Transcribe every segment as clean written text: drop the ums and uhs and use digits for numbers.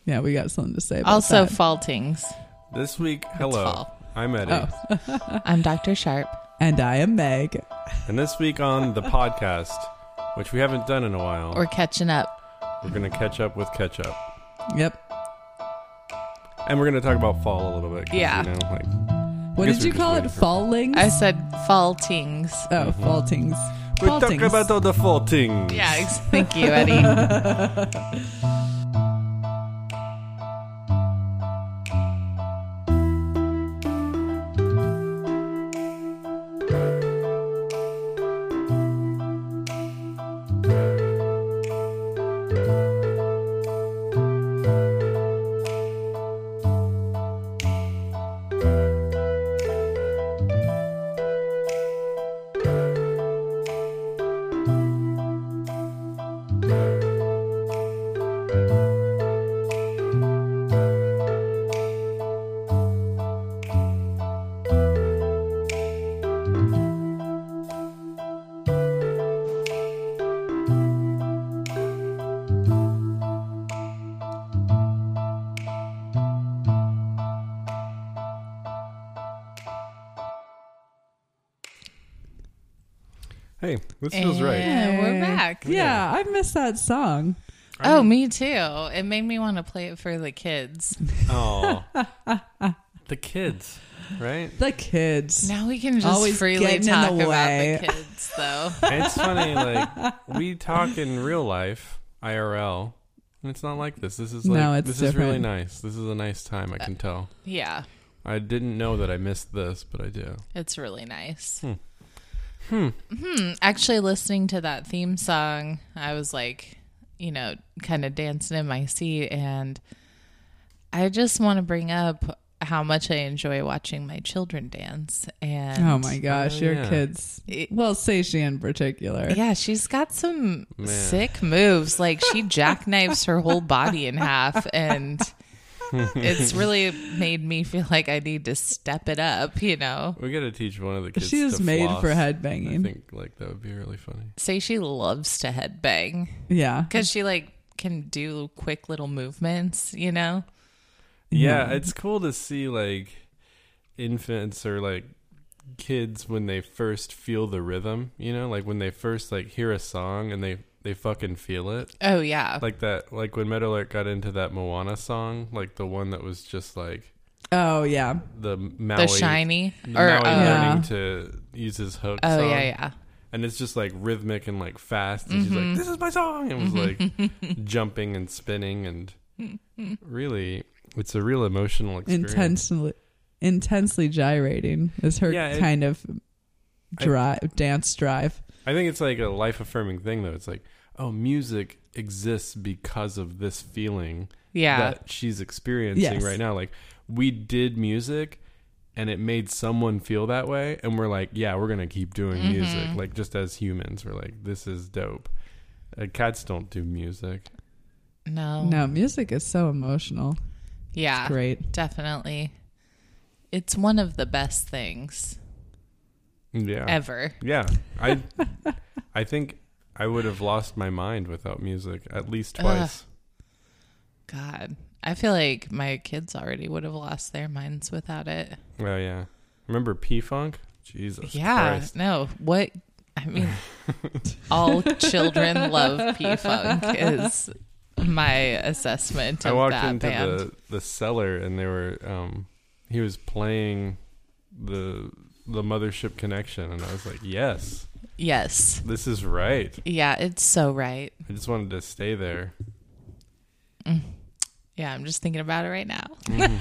Yeah, we got something to say about Also, that. Faltings. This week, hello, fall. I'm Eddie. I'm Dr. Sharp. And I am Meg. And this week on the podcast, which we haven't done in a while, We're catching up. we're going to catch up with ketchup. Yep. And we're going to talk about fall a little bit. 'Cause, Yeah. You know, like, What guess did we're you just call it? waiting for- Fallings? I said Faltings. Oh, Faltings. we talk Faltings. about all the fall things. Yeah, thank you, Eddie. Hey, this feels right. And we're back. Yeah, I missed that song. Oh, me too. It made me want to play it for the kids. Oh, the kids, right? The kids. Now we can just Always freely getting in talk the about way. the kids, though. It's funny, like, we talk in real life, IRL, and it's not like this. This is like, No, it's this is really different. nice. This is a nice time, I can tell. Yeah, I didn't know that I missed this, but I do. it's really nice. Actually, listening to that theme song, I was like, kind of dancing in my seat, and I just want to bring up how much I enjoy watching my children dance. And Oh my gosh, Oh, your yeah. kids. Well, Seishi in particular. yeah, she's got some Man. sick moves. Like, she jackknifes her whole body in half, and it's really made me feel like I need to step it up, We got to teach one of the kids She is to made floss. for I headbanging. think, like, that would be really funny. Say she loves to headbang Yeah. because she, like, can do quick little movements, Yeah, it's cool to see, like, infants or, like, kids when they first feel the rhythm, like when they first, like, hear a song and they fucking feel it. Oh, yeah. Like that, like when Meadowlark got into that Moana song, like the one that was just like Oh, yeah. the Maui. The shiny. Maui Yeah. learning to use his hook Oh, song. yeah. And it's just like rhythmic and like fast. And she's like, this is my song. And was like jumping and spinning. And really, it's a real emotional experience. Intensely gyrating is her Yeah, kind of dance drive. I think it's like a life affirming thing, though. It's like, oh, music exists because of this feeling Yeah. that she's experiencing Yes. right now. Like, we did music and it made someone feel that way. And we're like, yeah, we're going to keep doing music. Like, just as humans, we're like, this is dope. Cats don't do music. No. No, music is so emotional. Yeah. Great. Definitely. It's one of the best things Yeah. ever. Yeah. I think I would have lost my mind without music at least twice. God. I feel like my kids already would have lost their minds without it. Oh, yeah. Remember P-Funk? Jesus Yeah. Christ. No. What? I mean, all children love P-Funk is my assessment of I walked that into band. the cellar and they were he was playing the Mothership Connection and I was like, yes, Yes. this is right. Yeah, it's so right. I just wanted to stay there. Yeah, I'm just thinking about it right now.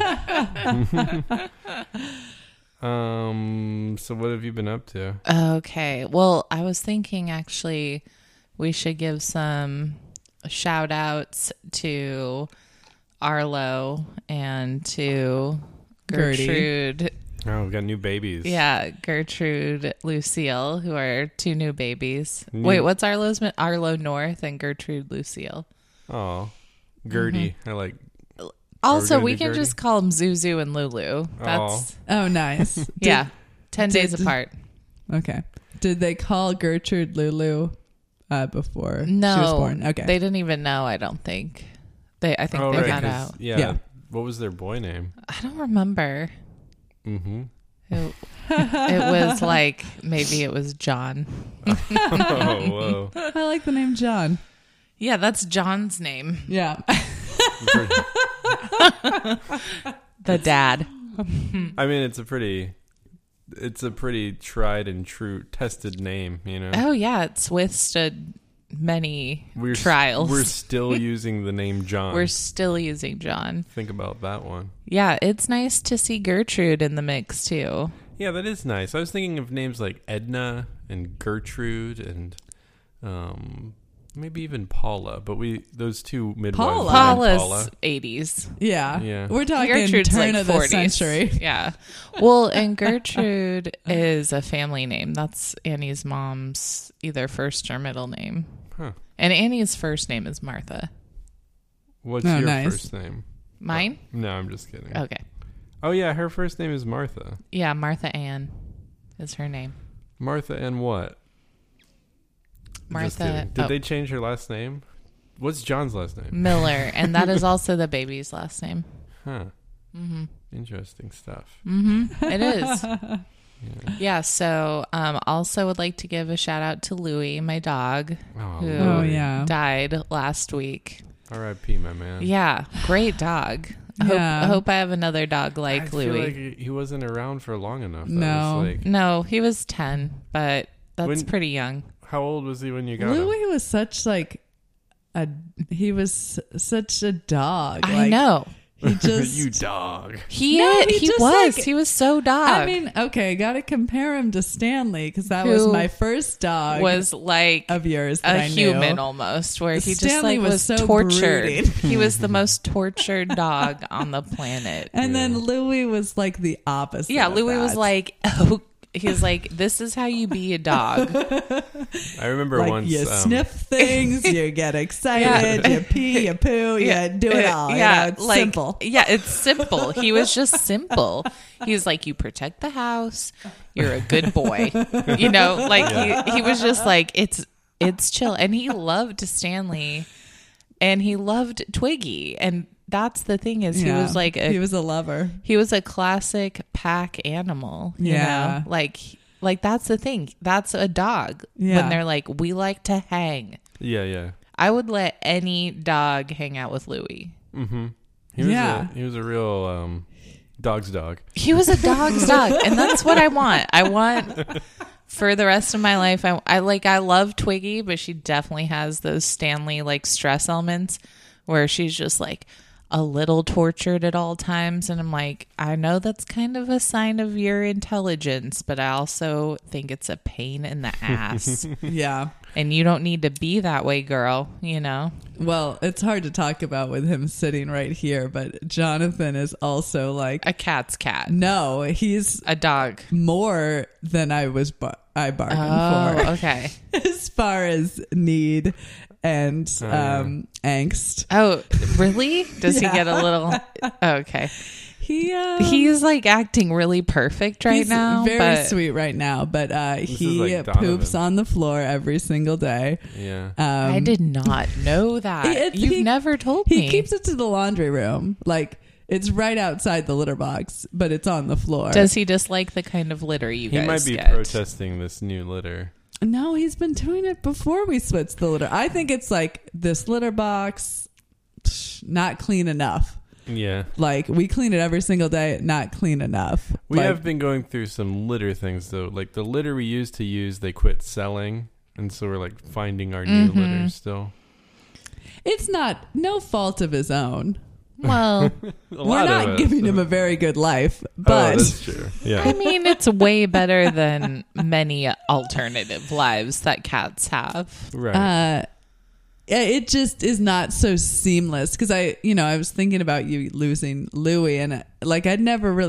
So what have you been up to? Okay. Well, I was thinking actually we should give some shout outs to Arlo and to Gertie. Gertrude. Oh, we got new babies. Yeah, Gertrude Lucille, who are two new babies. New- Wait, what's Arlo's? Arlo North and Gertrude Lucille. Oh, Gertie. Mm-hmm. I like. Also, gonna we do can Gertie? just call them Zuzu and Lulu. That's Oh, nice. yeah, 10 days did- apart. Okay. Did they call Gertrude Lulu before No, she was born? Okay. they didn't even know. I don't think I think they got 'cause- out. Yeah. What was their boy name? I don't remember. Mm-hmm. It was like, maybe it was John. Oh, whoa. I like the name John. Yeah, that's John's name. Yeah. The dad. I mean, it's a pretty tried and true, tested name, you know. Oh, yeah. It's withstood many We're trials. We're still using the name John. We're still using John. Think about that one. Yeah, it's nice to see Gertrude in the mix, too. Yeah, that is nice. I was thinking of names like Edna and Gertrude and maybe even Paula, but those two midwives. Paula? Paula's 80s. Yeah. Yeah. We're talking Gertrude's turn like of the 40s. century. Yeah. Well, and Gertrude is a family name. That's Annie's mom's either first or middle name. Huh. And Annie's first name is Martha. What's Oh, your nice. first name? Mine? No, I'm just kidding. Okay. Oh, yeah, her first name is Martha. Yeah, Martha Ann is her name. Martha and what? Just Martha kidding. Did they change her last name? What's John's last name? Miller, and that is also the baby's last name. Huh. Interesting stuff. It is. Yeah, so also would like to give a shout out to Louie, my dog, Oh, who Oh, yeah. died last week. R.I.P. my man. Yeah, great dog. Yeah. I hope I have another dog I like feel Louie. like he wasn't around for long enough. That No. was like, No, he was 10, but that's When- pretty young. how old was he when you got him? Louis was such like he was such a dog. I Like, know. He just You dog. He just, was. like- He was so dog. I mean, okay, got to compare him to Stanley because that was Who my first dog was like of yours that a I knew. human almost, where he just Stanley like was was so tortured. brooding. He was the most tortured dog on the planet. And then Louis was like the opposite. Yeah, of Louis that. was like, oh, he was like, this is how you be a dog. I remember like once. you sniff things, you get excited, you pee, you poo, you do it all. Yeah, You know, it's like, simple. Yeah, it's simple. He was just simple. He's like, you protect the house. You're a good boy. You know, like he was just like, it's chill. And he loved Stanley and he loved Twiggy. And that's the thing is he was like he was a lover. he was a classic pack animal. You Yeah. know? Like that's the thing. That's a dog. Yeah. When they're like, we like to hang. Yeah. I would let any dog hang out with Louie. He was Yeah. he was a real dog's dog. He was a dog's dog, and that's what I want. I want for the rest of my life. I love Twiggy, but she definitely has those Stanley like stress elements where she's just like a little tortured at all times, and I'm like, I know that's kind of a sign of your intelligence, but I also think it's a pain in the ass. Yeah. And you don't need to be that way, girl, you know? Well, it's hard to talk about with him sitting right here, but Jonathan is also like, A cat's cat. no, he's A dog. more than I bargained Oh, for okay. as far as need and angst. Oh, really? Does he Yeah. get a little... Okay. He's He's like acting really perfect right now. very but sweet right now, but he is like Donovan. poops on the floor every single day. Yeah. I did not know that. You've never told me. He keeps it to the laundry room. Like, it's right outside the litter box, but it's on the floor. Does he dislike the kind of litter you He guys might be get? protesting this new litter. No, he's been doing it before we switched the litter. I think it's like this litter box, not clean enough. Yeah. Like, we clean it every single day, not clean enough. We Like, have been going through some litter things though. Like the litter we used to use, they quit selling, and so we're like finding our new litter still. It's no fault of his own. Well, We're not giving him a very good life, but that's true. Yeah. I mean, it's way better than many alternative lives that cats have. Right. it just is not so seamless because I was thinking about you losing Louie, and like I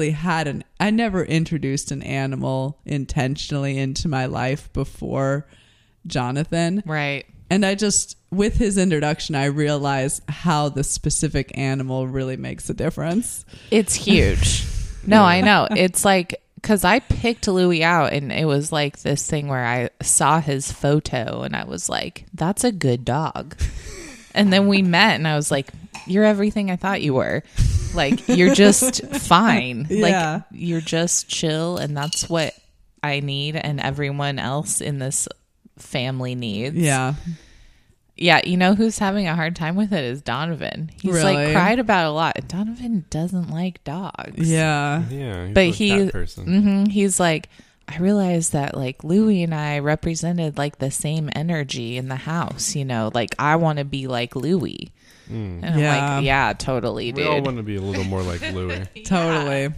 never introduced an animal intentionally into my life before Jonathan. Right. And with his introduction, I realized how the specific animal really makes a difference. It's huge. No, I know. It's like, because I picked Louie out and it was like this thing where I saw his photo and I was like, that's a good dog. And then we met and I was like, you're everything I thought you were. Like, you're just fine. Yeah. Like, you're just chill, and that's what I need and everyone else in this family needs. Yeah. Yeah, you know who's having a hard time with it is Donovan. He's Really? like cried about it a lot. Donovan doesn't like dogs. Yeah. Yeah, he's But a cat person. he's like, I realized that like Louie and I represented like the same energy in the house, you know, like I want to be like Louie. And I'm Yeah. like, yeah, totally, We all dude. want to be a little more like Louis. Totally.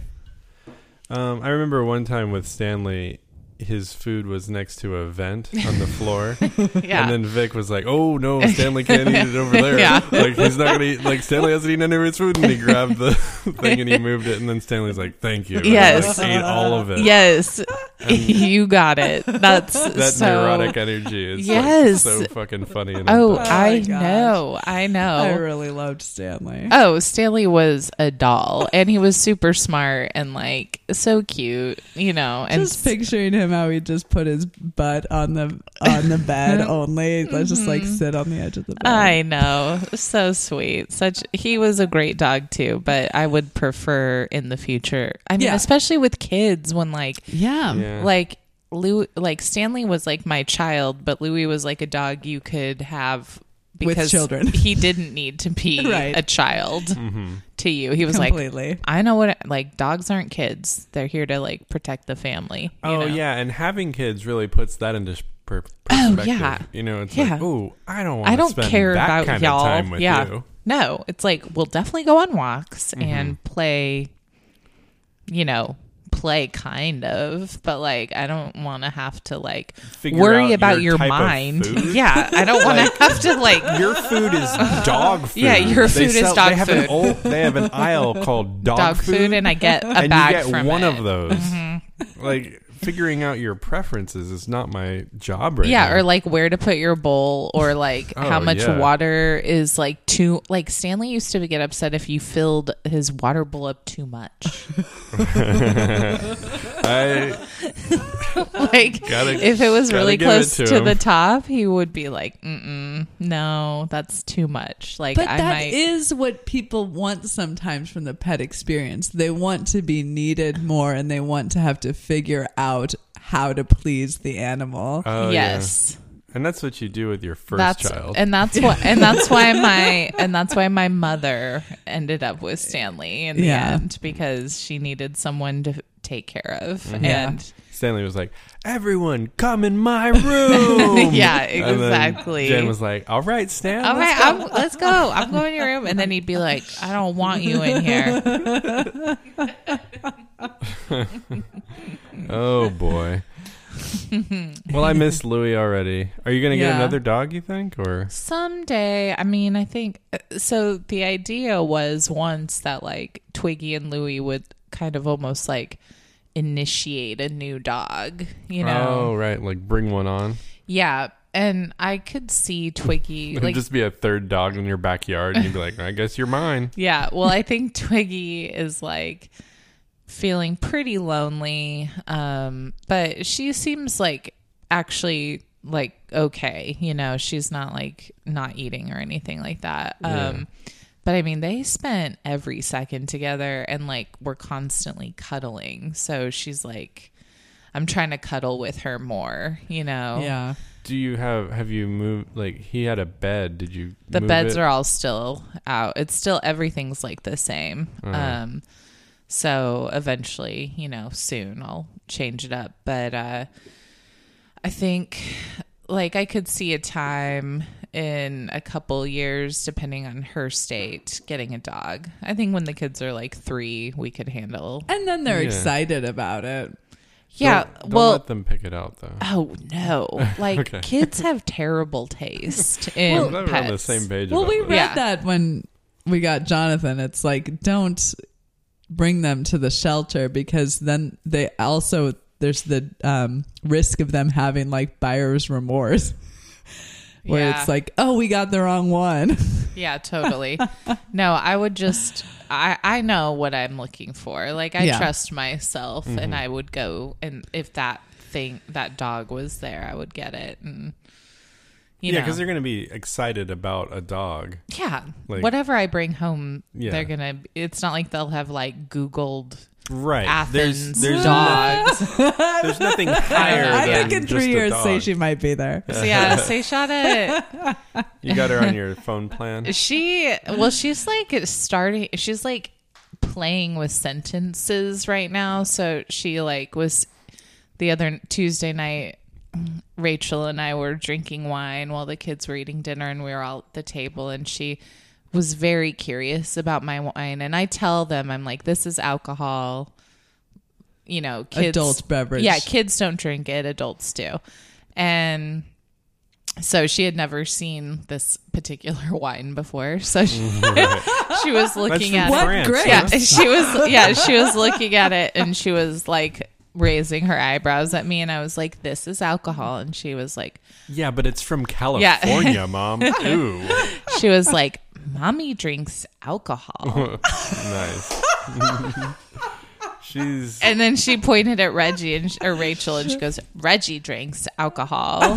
I remember one time with Stanley, his food was next to a vent on the floor. Yeah. And then Vic was like, "Oh no, Stanley can't eat it over there. Yeah. Like he's not gonna eat. Like Stanley hasn't eaten any of his food." And he grabbed the thing and he moved it. And then Stanley's like, "Thank you." And Yes. like, ate all of it. Yes, you got it. That's That so neurotic energy is Yes. like, so fucking funny. And Oh, adult. I gosh. know. I know. I really loved Stanley. Oh, Stanley was a doll, and he was super smart and like so cute, you know. And Just picturing him how he just put his butt on the bed only. Let's just like sit on the edge of the bed. I know, so sweet. He was a great dog too, but I would prefer in the future. I mean, Yeah. especially with kids when like Yeah. like Stanley was like my child, but Louie was like a dog you could have With because children. he didn't need to be Right. a child to you. He was Completely. like, I know what like dogs aren't kids. They're here to like protect the family. you Oh know? yeah, and having kids really puts that into perspective. yeah. You know, it's Yeah. like, oh, I don't want I to don't spend care that about kind y'all. of time with yeah. you. No, it's like we'll definitely go on walks and play, you know, play kind of, but like I don't want to have to like Figure worry out about your your type of mind. food? Yeah, I don't want to have to like Your food is dog food. Yeah, your They food is dog they have food. They have an aisle called dog food, and I get a and bag you get from one it. of those. Like figuring out your preferences is not my job right Yeah, now. or like where to put your bowl, or like how much yeah. water is like too. Like Stanley used to get upset if you filled his water bowl up too much. I Like if it was really give it close to to him. the top, he would be like, no, that's too much. Like But I that might. is what people want sometimes from the pet experience. They want to be needed more, and they want to have to figure out how to please the animal. oh, Yes. yeah. And that's what you do with your first That's child. and that's why my mother ended up with Stanley in the Yeah. end, because she needed someone to take care of. Yeah. And Stanley was like, "Everyone, come in my room." Yeah, And then exactly. Jen was like, "All right, Stan. all let's right, go." let's go. I'm going to your room. And then he'd be like, I don't want you in here. Oh boy. Well, I missed Louie already. Are you gonna get Yeah. another dog? You think, or Someday, I mean, I think so. The idea was once that like Twiggy and Louie would kind of almost like initiate a new dog, you know? oh right, like bring one on. Yeah. And I could see Twiggy It'd like, just be a third dog in your backyard, and you'd be like, "I guess you're mine." yeah. Well, I think Twiggy is like feeling pretty lonely. But she seems like actually like okay, you know, she's not like not eating or anything like that. Yeah. But I mean, they spent every second together and like were constantly cuddling. So she's like, I'm trying to cuddle with her more, you know? Yeah. Do you have you moved? Like he had a bed. Did you? The move beds it? are all still out. It's still, everything's like the same. So eventually, you know, soon I'll change it up. But I think like I could see a time in a couple years, depending on her state, getting a dog. I think when the kids are like 3, we could handle. And then they're Yeah. excited about it. Yeah. Don't well, let them pick it out though. oh no. Like Okay. kids have terrible taste in I'm glad we're on the pets. same page. Well, about we this. read Yeah. that when we got Jonathan. It's like, don't bring them to the shelter, because then they also, there's the risk of them having like buyer's remorse. Where Yeah. it's like, oh, we got the wrong one. Yeah, totally. No, I would just I know what I'm looking for. Like I Yeah. trust myself and I would go, and if that dog was there, I would get it. And Yeah, know. because they're going to be excited about a dog. Yeah. Like- Whatever I bring home, Yeah. they're going to, it's not like they'll have like Googled Right. Athens There's dogs. there's nothing higher I than think in just 3 a years, dog. say she might be there. So yeah, Seychada, You got her on your phone plan? she's like starting, she's like playing with sentences right now. So she like was the other Tuesday night, Rachel and I were drinking wine while the kids were eating dinner, and we were all at the table, and she was very curious about my wine. And I tell them, I'm like, this is alcohol, you know, kids, Adult beverage. Yeah, kids don't drink it, adults do. And so she had never seen this particular wine before. So she, she was looking at from it. France, What? huh? She was looking at it, and she was like raising her eyebrows at me, and I was like, this is alcohol. And she was like, Yeah, but it's from California, Mom. Ooh. she was like, Mommy drinks alcohol. Nice. She's And then she pointed at Reggie or Rachel, and she goes, Reggie drinks alcohol.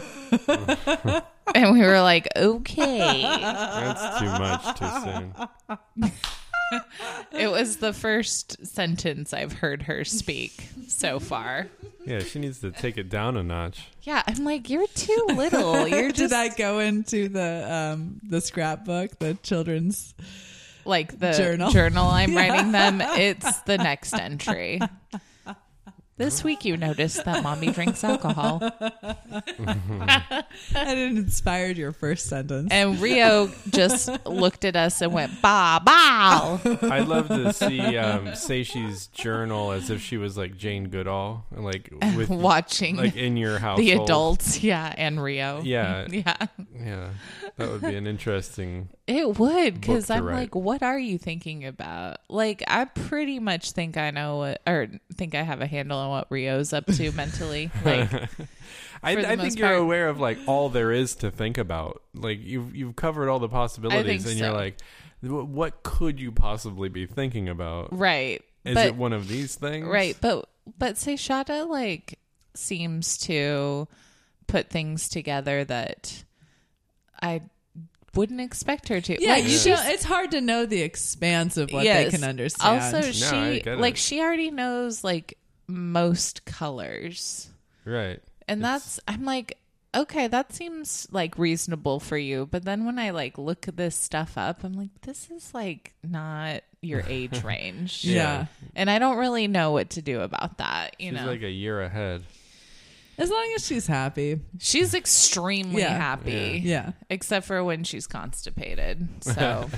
And we were like, okay. that's too much too soon. It was the first sentence I've heard her speak so far. Yeah, she needs to take it down a notch. Yeah, I'm like, you're too little. You're Did just that go into the scrapbook, the children's? like the Journal. I'm writing them. It's the next entry. This week you noticed that Mommy drinks alcohol. And it inspired your first sentence. And Rio just looked at us and went, ba, ba. I'd love to see Seishi's journal as if she was like Jane Goodall, like with Watching like in your household. the adults, yeah, and Rio. Yeah. Yeah. Yeah, that would be an interesting. It would, because Book to I'm write. like, what are you thinking about? Like, I pretty much think I know what, or think I have a handle on what Rio's up to mentally. Like, I For the think most you're part. aware of like all there is to think about. Like you've covered all the possibilities, and you're so. like, what could you possibly be thinking about? right. Is but, it one of these things? right. But Seychada, like, seems to put things together that I wouldn't expect her to. Yeah, like, you don't, it's hard to know the expanse of what they can understand. Also, I she get like it. she already knows like most colors. Right. And It's- I'm like, okay, that seems like reasonable for you. But then when I like look this stuff up, I'm like, this is like not your age range. Yeah. And I don't really know what to do about that. You She's know, like a year ahead. As long as she's happy. she's extremely Yeah. happy. Yeah. Except for when she's constipated. So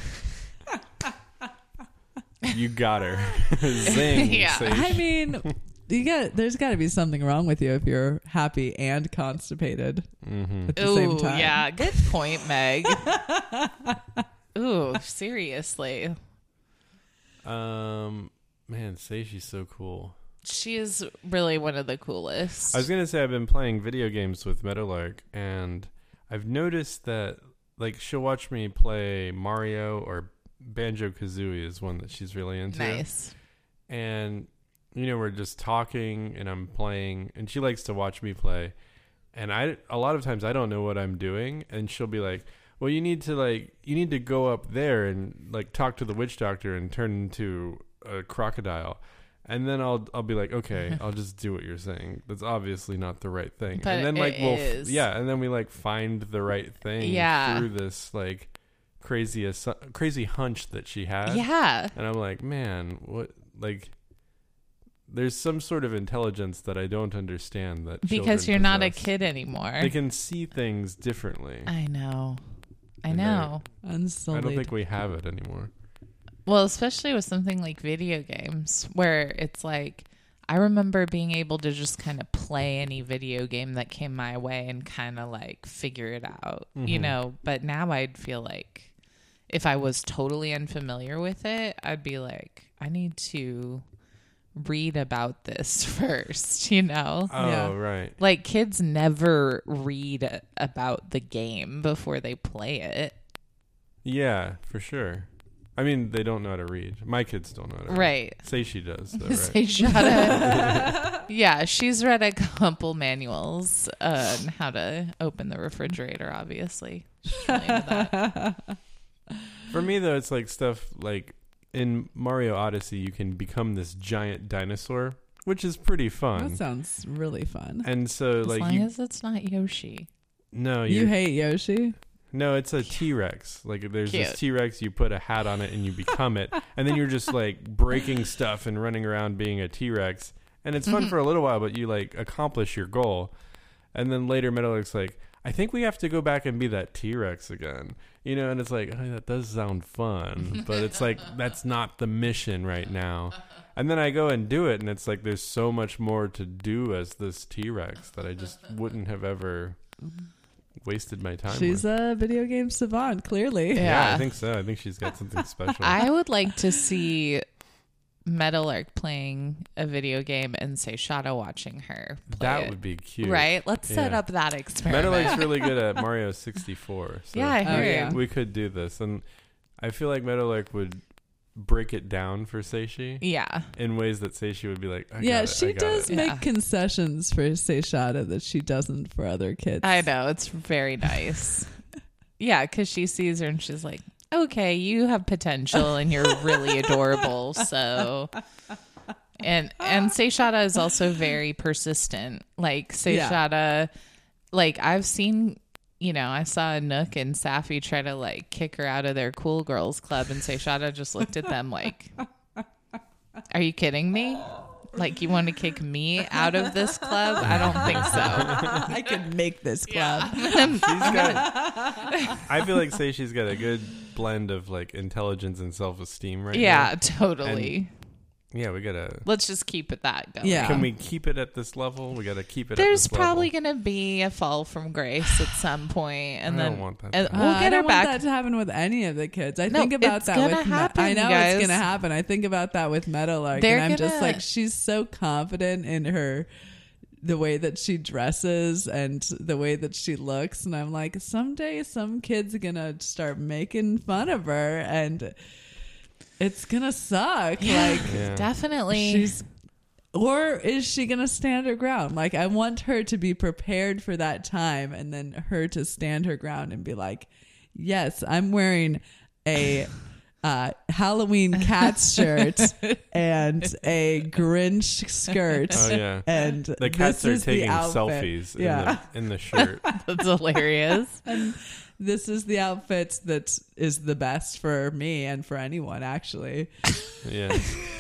You got her. Zing. Yeah. Sage. I mean, there's got to be something wrong with you if you're happy and constipated at the same ooh, time. yeah, good point, Meg. Ooh, seriously. Man, Seishi's so cool. She is really one of the coolest. I was gonna say I've been playing video games with Meadowlark, and I've noticed that like she'll watch me play Mario or Banjo-Kazooie is one that she's really into. Nice. And you know, we're just talking and I'm playing, and she likes to watch me play. And a lot of times I don't know what I'm doing, and she'll be like, "Well, you need to go up there and like talk to the witch doctor and turn into a crocodile." And then I'll be like, "Okay, I'll just do what you're saying. That's obviously not the right thing." But and then like it is. and then we like find the right thing Yeah. through this like crazy hunch that she had. Yeah. And I'm like, "Man, what like there's some sort of intelligence that I don't understand that Because children you're not a possess. kid anymore. They can see things differently. I know. I And know. I Unsullied. don't think we have it anymore. Well, especially with something like video games, where it's like, I remember being able to just kind of play any video game that came my way and kind of like figure it out, you know? But now I'd feel like if I was totally unfamiliar with it, I'd be like, I need to read about this first, you know? Oh, Yeah. right. Like, kids never read about the game before they play it. Yeah, for sure. I mean, they don't know how to read. My kids don't know how to read. Right. Say she does, though, right? Seishada. Yeah, she's read a couple manuals on how to open the refrigerator, obviously. She's really into that. For me, though, it's like stuff like in Mario Odyssey, you can become this giant dinosaur, which is pretty fun. That sounds really fun. And so, As like, long as it's not Yoshi. no, You hate Yoshi? no, it's a T-Rex. Like, there's Cute. this T-Rex, you put a hat on it and you become it, and then you're just like breaking stuff and running around being a T-Rex, and it's fun for a little while, but you like accomplish your goal, and then later Metal Gear's like, I think we have to go back and be that T-Rex again. You know, and it's like, oh, that does sound fun, but it's like, that's not the mission right now. And then I go and do it, and it's like, there's so much more to do as this T-Rex that I just wouldn't have ever wasted my time She's with. a video game savant, clearly. Yeah. I think so. I think she's got something special. I would like to see Meadowlark playing a video game and Seishada watching her play That it. would be cute. Right? Let's set Yeah. up that experiment. Meadowlark's really good at Mario 64. So Yeah, I Oh, heard. yeah. we could do this. And I feel like Meadowlark would break it down for Seishi Yeah. in ways that Seishi would be like, I Yeah, got it, she I got does it. make Yeah. concessions for Seishada that she doesn't for other kids. I know. It's very nice. Yeah, because she sees her and she's like, okay, you have potential and you're really adorable. So, and Seishada is also very persistent. Like Seishada, like I've seen, you know, I saw Nook and Safi try to like kick her out of their cool girls club, and Seishada just looked at them like, are you kidding me? Like, you want to kick me out of this club? I don't think so. I could make this club. She's got, I feel like Seishi's got a good blend of like intelligence and self-esteem right Yeah, now. totally. Yeah, we gotta. Let's just keep it that going. Yeah. Can we keep it at this level? We gotta keep it. There's at this probably level. going to be a fall from grace at some point, and I then don't want that. and to we'll I get don't her want back. that to happen with any of the kids. I No, think about it's that gonna with happen, I know guys. it's gonna happen. I think about that with Meadowlark, They're and I'm just gonna- like, she's so confident in her, the way that she dresses and the way that she looks, and I'm like, someday some kid's gonna start making fun of her, and it's gonna suck. Like, Yeah. Definitely. or is she gonna stand her ground? Like, I want her to be prepared for that time, and then her to stand her ground and be like, yes, I'm wearing a Halloween Cats shirt and a Grinch skirt. Oh yeah. And The cats this are is the taking outfit. selfies Yeah. in the shirt. That's hilarious. And this is the outfit that is the best for me and for anyone, actually. Yeah.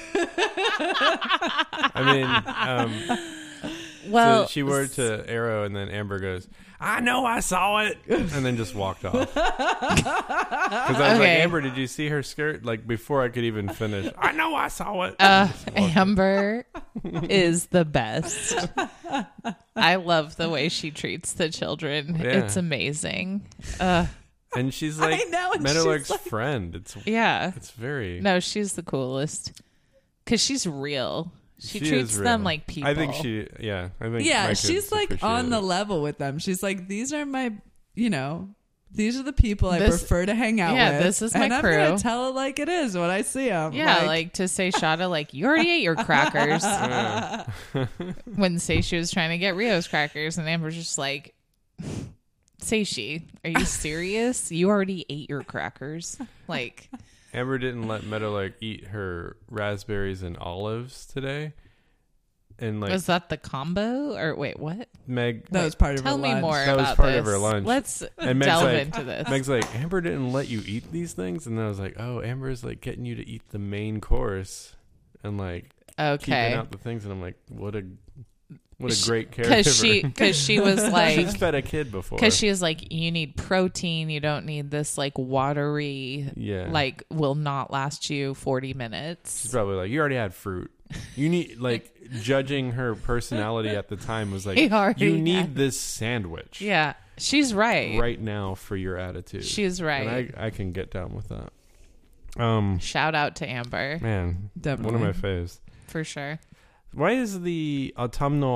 I mean, Well, so she wore it to Arrow, and then Amber goes, I know I saw it, and then just walked off. Because I was like, Okay. Amber, did you see her skirt? Like, before I could even finish, I know I saw it. Just walked off. Amber is the best. I love the way she treats the children. Yeah. It's amazing. And she's like I know, and Meadowlark's she's like- friend. Yeah. It's very... No, she's the coolest. Because she's real. She is treats them real. like people. I think she... Yeah. I think my Yeah, kids she's like appreciate on the it. level with them. She's like, these are my, these are the people I This- prefer to hang out yeah, with. this is my and I'm crew. gonna tell it like it is when I see them. Yeah, like to say Shada, like, you already ate your crackers. When Seishi was trying to get Rio's crackers, and Amber's just like, Seishi, are you serious? You already ate your crackers. Like, Amber didn't let Meadowlark eat her raspberries and olives today. And like was that the combo? Or wait, what? Meg... that was part of Tell her me lunch. more That was about part this. of her lunch. Let's And Meg's delve like- into this. Meg's like, Amber didn't let you eat these things? And then I was like, oh, Amber's like getting you to eat the main course and like keeping Okay. out the things. And I'm like, what a great caregiver. Because she was like, She's fed a kid before. because she was like, you need protein. You don't need this like watery, Yeah. like will not last you 40 She's minutes. probably like, you already had fruit. You need, like, judging her personality at the time was like, You already you need had- this sandwich Yeah, she's right. right now for your attitude. She's right. And I can get down with that. Shout out to Amber Man, Definitely. one of my faves. for sure. Why is the autumnal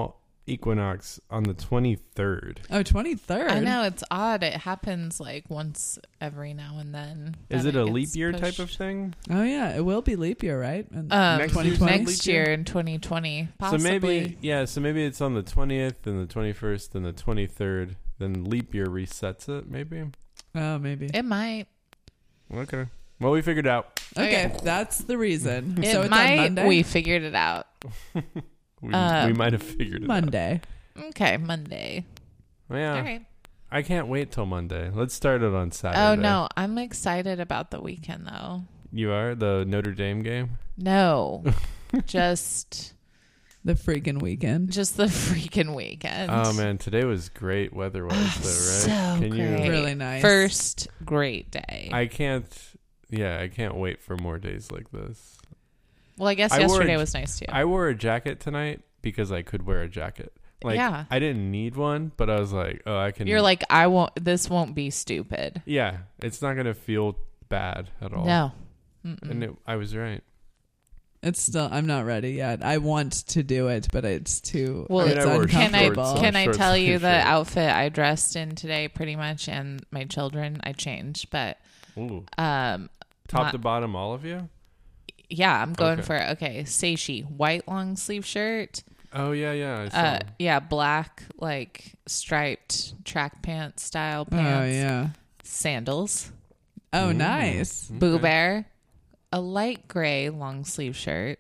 equinox on the 23rd. Oh, 23rd. I know, it's odd. It happens like once every now and then. Is that it a gets leap year type pushed. of thing? Oh yeah, it will be leap year, right? And Next year's Next leap year? year in 2020, possibly. So maybe it's on the 20th and the 21st and the 23rd. Then leap year resets it. Maybe. Oh, maybe. It might. Okay. Well, we figured out. Okay, Okay. that's the reason. It So it's might. on Monday. We figured it out. We might have figured it out. Monday. Okay, Monday. Yeah. All right. I can't wait till Monday. Let's start it on Saturday. Oh no, I'm excited about the weekend though. You are? The Notre Dame game? No, just The freaking weekend. the freaking weekend. Oh man, today was great weather-wise though, right? So Can great. you? Really nice. First great day. I can't wait for more days like this. Well, I guess I wore yesterday a- was nice too. I wore a jacket tonight because I could wear a jacket. Like, Yeah. I didn't need one, but I was like, oh, I can. You're like, I won't. This won't be stupid. yeah, it's not gonna feel bad at all. No. And I was right. It's still. I'm not ready yet. I want to do it, but it's too. Well, it's I wore uncomfortable. shorts. Can I Short tell you sleeve the shirt. outfit I dressed in today, pretty much, and my children? I changed, but Ooh. um, Top my- to bottom, all of you. yeah, I'm going Okay. for Seishi white long sleeve shirt. Oh yeah. I saw. Yeah, black like striped track pants style Oh pants. yeah. Sandals. Oh, Ooh. nice. Boo Bear, a light gray long sleeve shirt,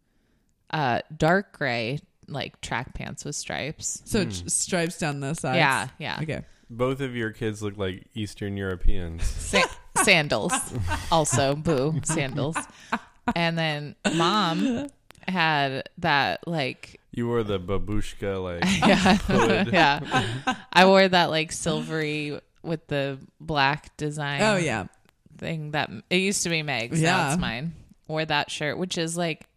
dark gray like track pants with stripes. So stripes down the sides. Yeah. Okay. Both of your kids look like Eastern Europeans. Sandals, also boo sandals, and then mom had that like You wore the babushka like yeah hood. yeah. I wore that like silvery with the black design. Oh yeah. Thing that it used to be Meg's. Yeah. Now it's mine. Wore that shirt, which is like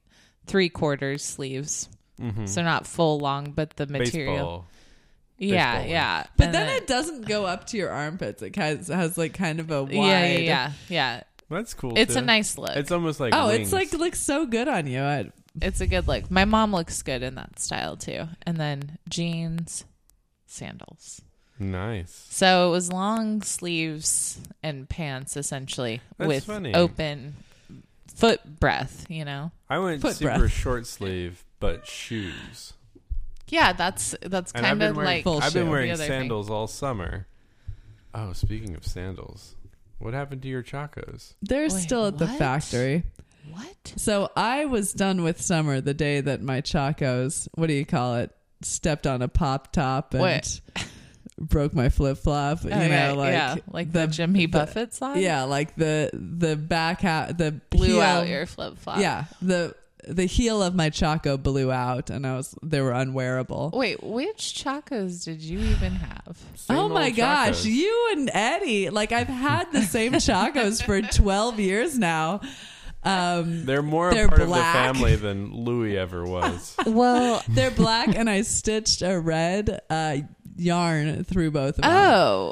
3/4 sleeves, so not full long, but the material. Baseball. Yeah, baseball yeah. But And then it doesn't go up to your armpits. It has like kind of a wide. yeah. That's cool. It's too. a nice look. It's almost like Oh, wings. it's like looks so good on you. It's a good look. My mom looks good in that style too. And then jeans, sandals. nice. So it was long sleeves and pants essentially That's with funny. open foot breadth, you know? I went Foot super breath. short sleeve, but shoes. Yeah, that's And I've kind been of wearing like full I've been shoe. wearing The other thing. sandals all summer. Oh, speaking of sandals, what happened to your Chacos? They're Wait, still at the what? factory. what? So I was done with summer the day that my Chacos, what do you call it, stepped on a pop top and What? broke my flip flop. You know, like the Jimmy Buffett song. Yeah, like the back half, the blew heel, out your flip flop. Yeah, the heel of my Chaco blew out, and they were unwearable. Wait, which Chacos did you even have? Same Oh old my gosh, Chacos. you and Eddie, like I've had the same Chacos for 12 years now. They're more They're a part black. of the family than Louis ever was. Well, They're black, and I stitched a red yarn through both of them. oh,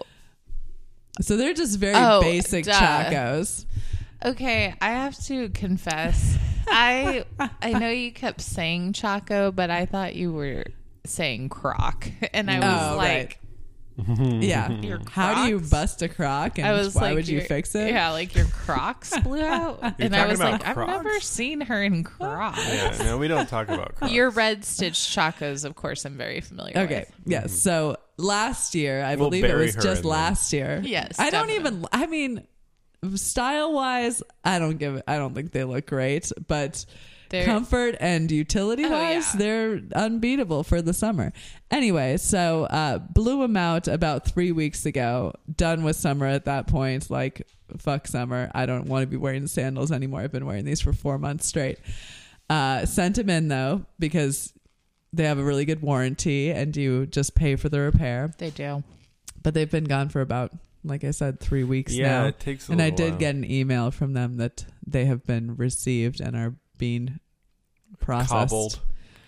So they're just very Oh, basic duh. Chacos. okay. I have to confess, I know you kept saying Chaco, but I thought you were saying Croc, and I was Oh, like, Yeah. Your How do you Crocs? bust a croc, and I was why like, would you your- fix it? Yeah, like your Crocs blew out, and I talking was about like, I've Crocs? never seen her in Crocs. Yeah, no, we don't talk about Crocs. Your red stitched Chacos, of course, I'm very familiar Okay. with. Yes. So last year, I We'll believe it bury was her just in them. last year. Yes, I don't definitely. even. I mean, style wise, I don't think they look great, but They're- comfort and utility Oh, wise, yeah. they're unbeatable for the summer. Anyway, so blew them out about 3 weeks ago. Done with summer at that point. Like, fuck summer. I don't want to be wearing sandals anymore. I've been wearing these for 4 months straight. Sent them in though because they have a really good warranty and you just pay for the repair. They do. But they've been gone for about, like I said, 3 weeks Yeah, now. it takes a And I little did while. get an email from them that they have been received and are being processed. Cobbled.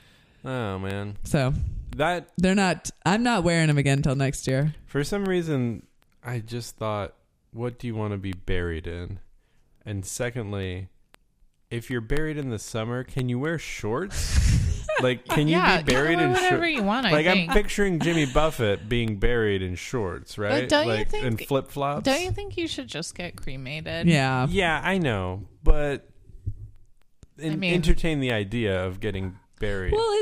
Oh man, So that I'm not wearing them again until next year. for some reason I just thought, what do you want to be buried in? And secondly, if you're buried in the summer, can you wear shorts? Like, can you Yeah, be buried you can in wear whatever shorts? you want, I Like, think. I'm picturing Jimmy Buffett being buried in shorts, right? But don't you like, think- in flip flops. Don't you think you should just get cremated? Yeah. Yeah, I know, but I mean- entertain the idea of getting buried. Well,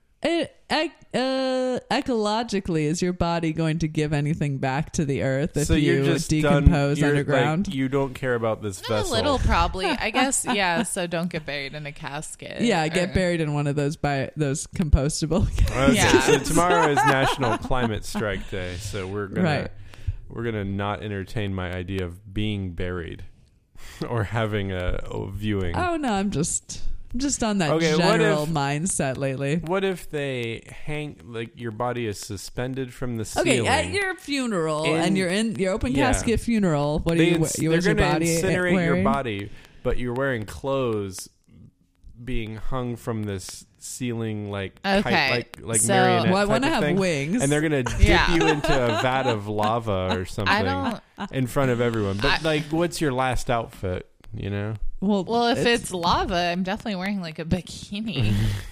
ecologically, is your body going to give anything back to the earth if so you're you just decompose done, underground? Like, you don't care about this A vessel. little, probably. I guess, yeah. So don't get buried in a casket. Yeah, get or- buried in one of those compostable. Okay, Yeah. so tomorrow is National Climate Strike Day, so we're gonna Right. we're gonna not entertain my idea of being buried or having a viewing. Oh no, I'm just on that Okay, what general if- mindset lately. What if they hang like your body is suspended from the ceiling? Okay, at your funeral In- and you're in your open Yeah. casket funeral. What They are you? ins- You they're was your gonna body incinerate your wearing? body, but you're wearing clothes being hung from this ceiling like Okay, like so- marionette Well, I type want to of have thing. wings. And they're gonna dip Yeah. you into a vat of lava or something I don't. in front of everyone. But like, what's your last outfit? You know? well, If it's lava, I'm definitely wearing like a bikini.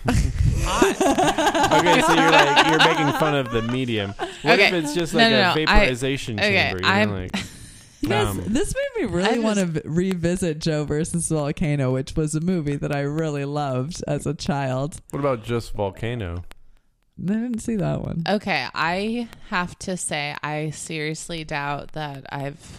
Okay, so you're making fun of the medium. What Okay. if it's just No, like no, a no. vaporization Okay, chamber? You know, I'm- like you guys, this made me really I want to revisit Joe versus Volcano, which was a movie that I really loved as a child. what about just Volcano? I didn't see that one. Okay, I have to say, I seriously doubt that I've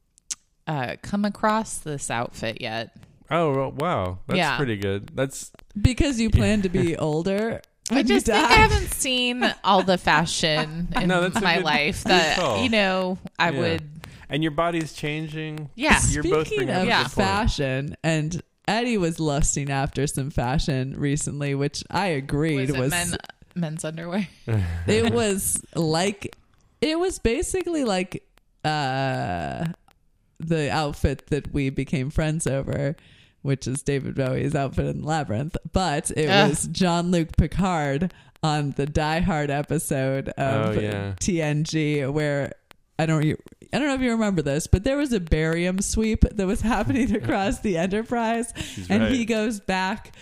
come across this outfit yet. Oh well, wow, that's Yeah. pretty good. That's Because you plan to be older. I when you just think die. I haven't seen all the fashion in No, that's a my good- life good that call. I Yeah. would. and your body's changing. Yeah. You're both Speaking bringing of up a good point. fashion, and Eddie was lusting after some fashion recently, which I agreed Was it men's underwear? it was like it was basically like the outfit that we became friends over, which is David Bowie's outfit in Labyrinth, but it was Jean-Luc Picard on the Die Hard episode of Oh, yeah. TNG, where I don't know if you remember this, but there was a barium sweep that was happening across the Enterprise, She's and right. he goes back.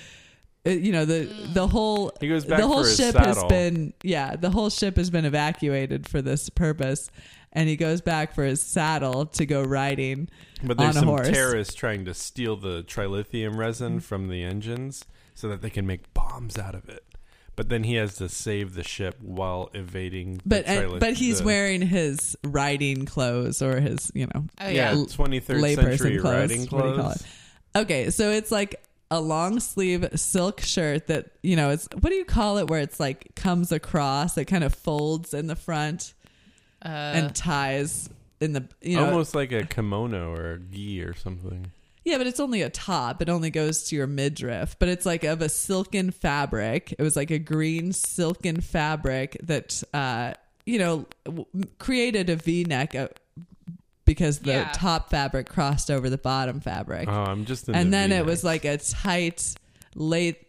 The whole He goes back the whole for his ship saddle. the whole ship has been evacuated for this purpose, and he goes back for his saddle to go riding But on there's a some horse. terrorists trying to steal the trilithium resin from the engines so that they can make bombs out of it. But then he has to save the ship while evading. But the he's wearing his riding clothes or his Oh yeah, yeah. 23rd century layperson riding clothes. What do you call clothes. it? Okay, so it's like a long sleeve silk shirt that it's what do you call it? Where it's like comes across, it kind of folds in the front and ties in the Almost like a kimono or a gi or something. Yeah, but it's only a top. It only goes to your midriff. But it's like of a silken fabric. It was like a green silken fabric that, created a V-neck because the top fabric crossed over the bottom fabric. Oh, I'm just into And then it V-necks. was like a tight, late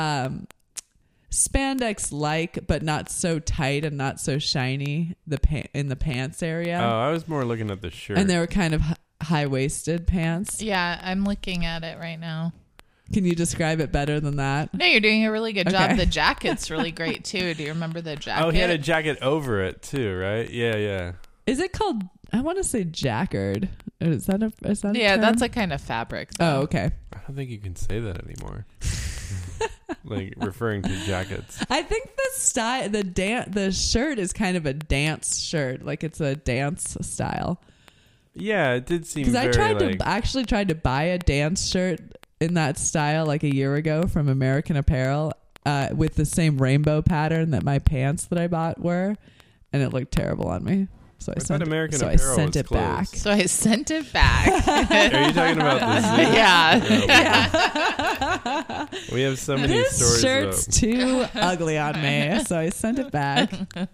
spandex-like, but not so tight and not so shiny in the pants area. Oh, I was more looking at the shirt. And they were kind of high-waisted pants. Yeah, I'm looking at it right now. Can you describe it better than that? No, you're doing a really good job. Okay. The jacket's really great too. Do you remember the jacket? Oh, he had a jacket over it too, right? Yeah, yeah. Is it called? I want to say jacquard. Is that a yeah, term? that's a kind of fabric. Oh, though. okay. I don't think you can say that anymore. Like referring to jackets. I think the shirt is kind of a dance shirt, like it's a dance style. Yeah, it did seem Because very I actually tried to buy a dance shirt in that style like a year ago from American Apparel with the same rainbow pattern that my pants that I bought were, and it looked terrible on me. So I thought American I Apparel sent was it back. closed. So I sent it back. Are you talking about the Zeus? Yeah. We have so many This stories shirt's about. too ugly on me, so I sent it back.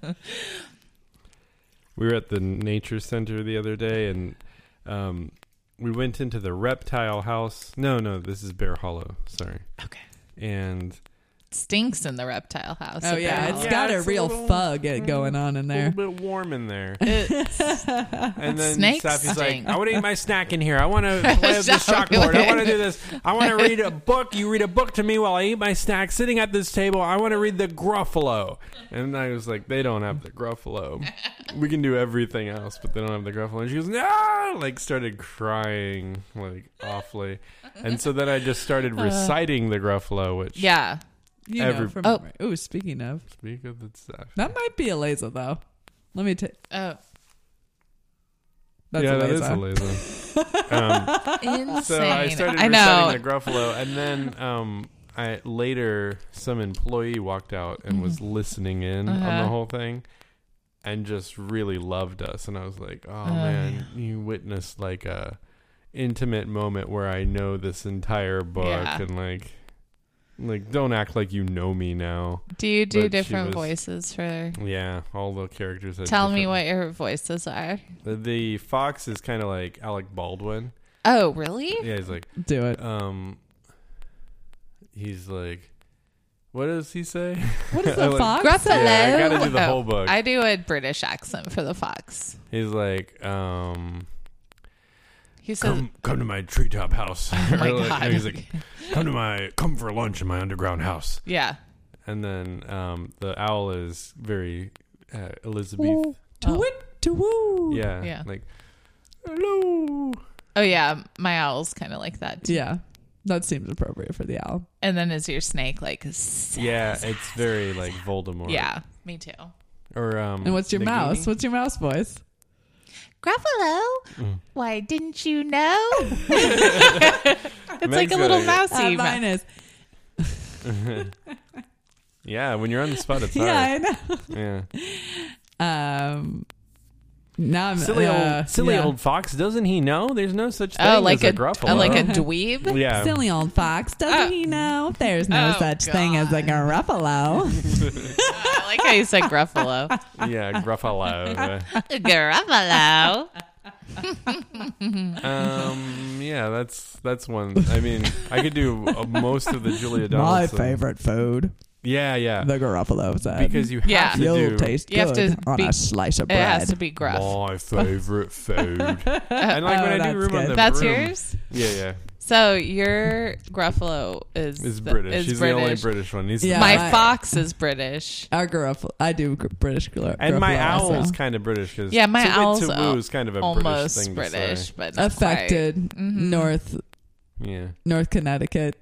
We were at the nature center the other day, and we went into the reptile house. No, this is Bear Hollow. Sorry. Okay. And stinks in the reptile house. Oh yeah, apparently. it's got a it's real little- fug going on in A there. little bit warm in there. It's- And then Snakes Safi's like, stink. I want to eat my snack in here. I want to play with this Stop chalkboard. I it. want to do this. I want to read a book. You read a book to me while I eat my snack sitting at this table. I want to read the Gruffalo. And I was like, they don't have the Gruffalo. We can do everything else, but they don't have the Gruffalo. And she goes, no! Like, started crying, like, awfully. And so then I just started reciting the Gruffalo, which... yeah. You Every- know from Oh. Ooh, speaking of, Speak of the stuff. that might be a laser though. Let me take. Oh, That's yeah, a that laser. is a laser. insane. So I started I know. reciting the Gruffalo, and then I later some employee walked out and was listening in on the Uh-huh. whole thing, and just really loved us. And I was like, "Oh Oh, man, you witnessed like a intimate moment where I know this entire book, Yeah. and like don't act like you know me now." Do you do But she different was- voices for? Yeah, all the characters. Had Tell me different- what your voices are. the fox is kind of like Alec Baldwin. Oh, really? Yeah, he's like. Do it. He's like, what does he say? What is I the like- fox? Gruffalo. Yeah, I gotta do the Oh, whole book. I do a British accent for the fox. He's like, He says, come to my treetop house. "Oh my Or like- god!" He's like, come for lunch in my underground house. yeah. And then the owl is very Elizabeth. To it, to woo. Yeah, Yeah. like, hello. Oh yeah, my owl's kind of like that too. Yeah, that seems appropriate for the owl. And then is your snake like? Yeah, it's very like Voldemort. Yeah, me too. Or And what's your Nagini? mouse? What's your mouse voice? Gruffalo, Mm. why didn't you know? It's like Meg's a little got mousy. Mine is. Yeah, when you're on the spot, it's Yeah, hard. I know. Yeah. Now I'm Silly yeah. old fox. Doesn't he know? There's no such thing Oh, like as a Gruffalo. like a dweeb. Yeah. Silly old fox. Doesn't he know? There's no Oh, such thing as a Gruffalo. I like how you said Gruffalo. Yeah, Gruffalo. Gruffalo. Yeah, that's one. I mean, I could do most of the Julia My Donaldson. favorite food, Yeah, yeah. the Gruffalo said. Because you have Yeah. to You'll do taste You have good to on be- a slice of It bread. has to be gruff. my favorite food. And like when I that's do room on good. the That's Broom- yours. Yeah. So your Gruffalo is Is British. Is He's British. the only British one. He's Yeah. My I- fox is British. Our Gruffalo. I do British Gruffalo. and my owl also. is kind of British because Yeah, my owl's to woo is kind of a Almost British thing British, to say. but not affected Mm-hmm. Yeah. North Connecticcut.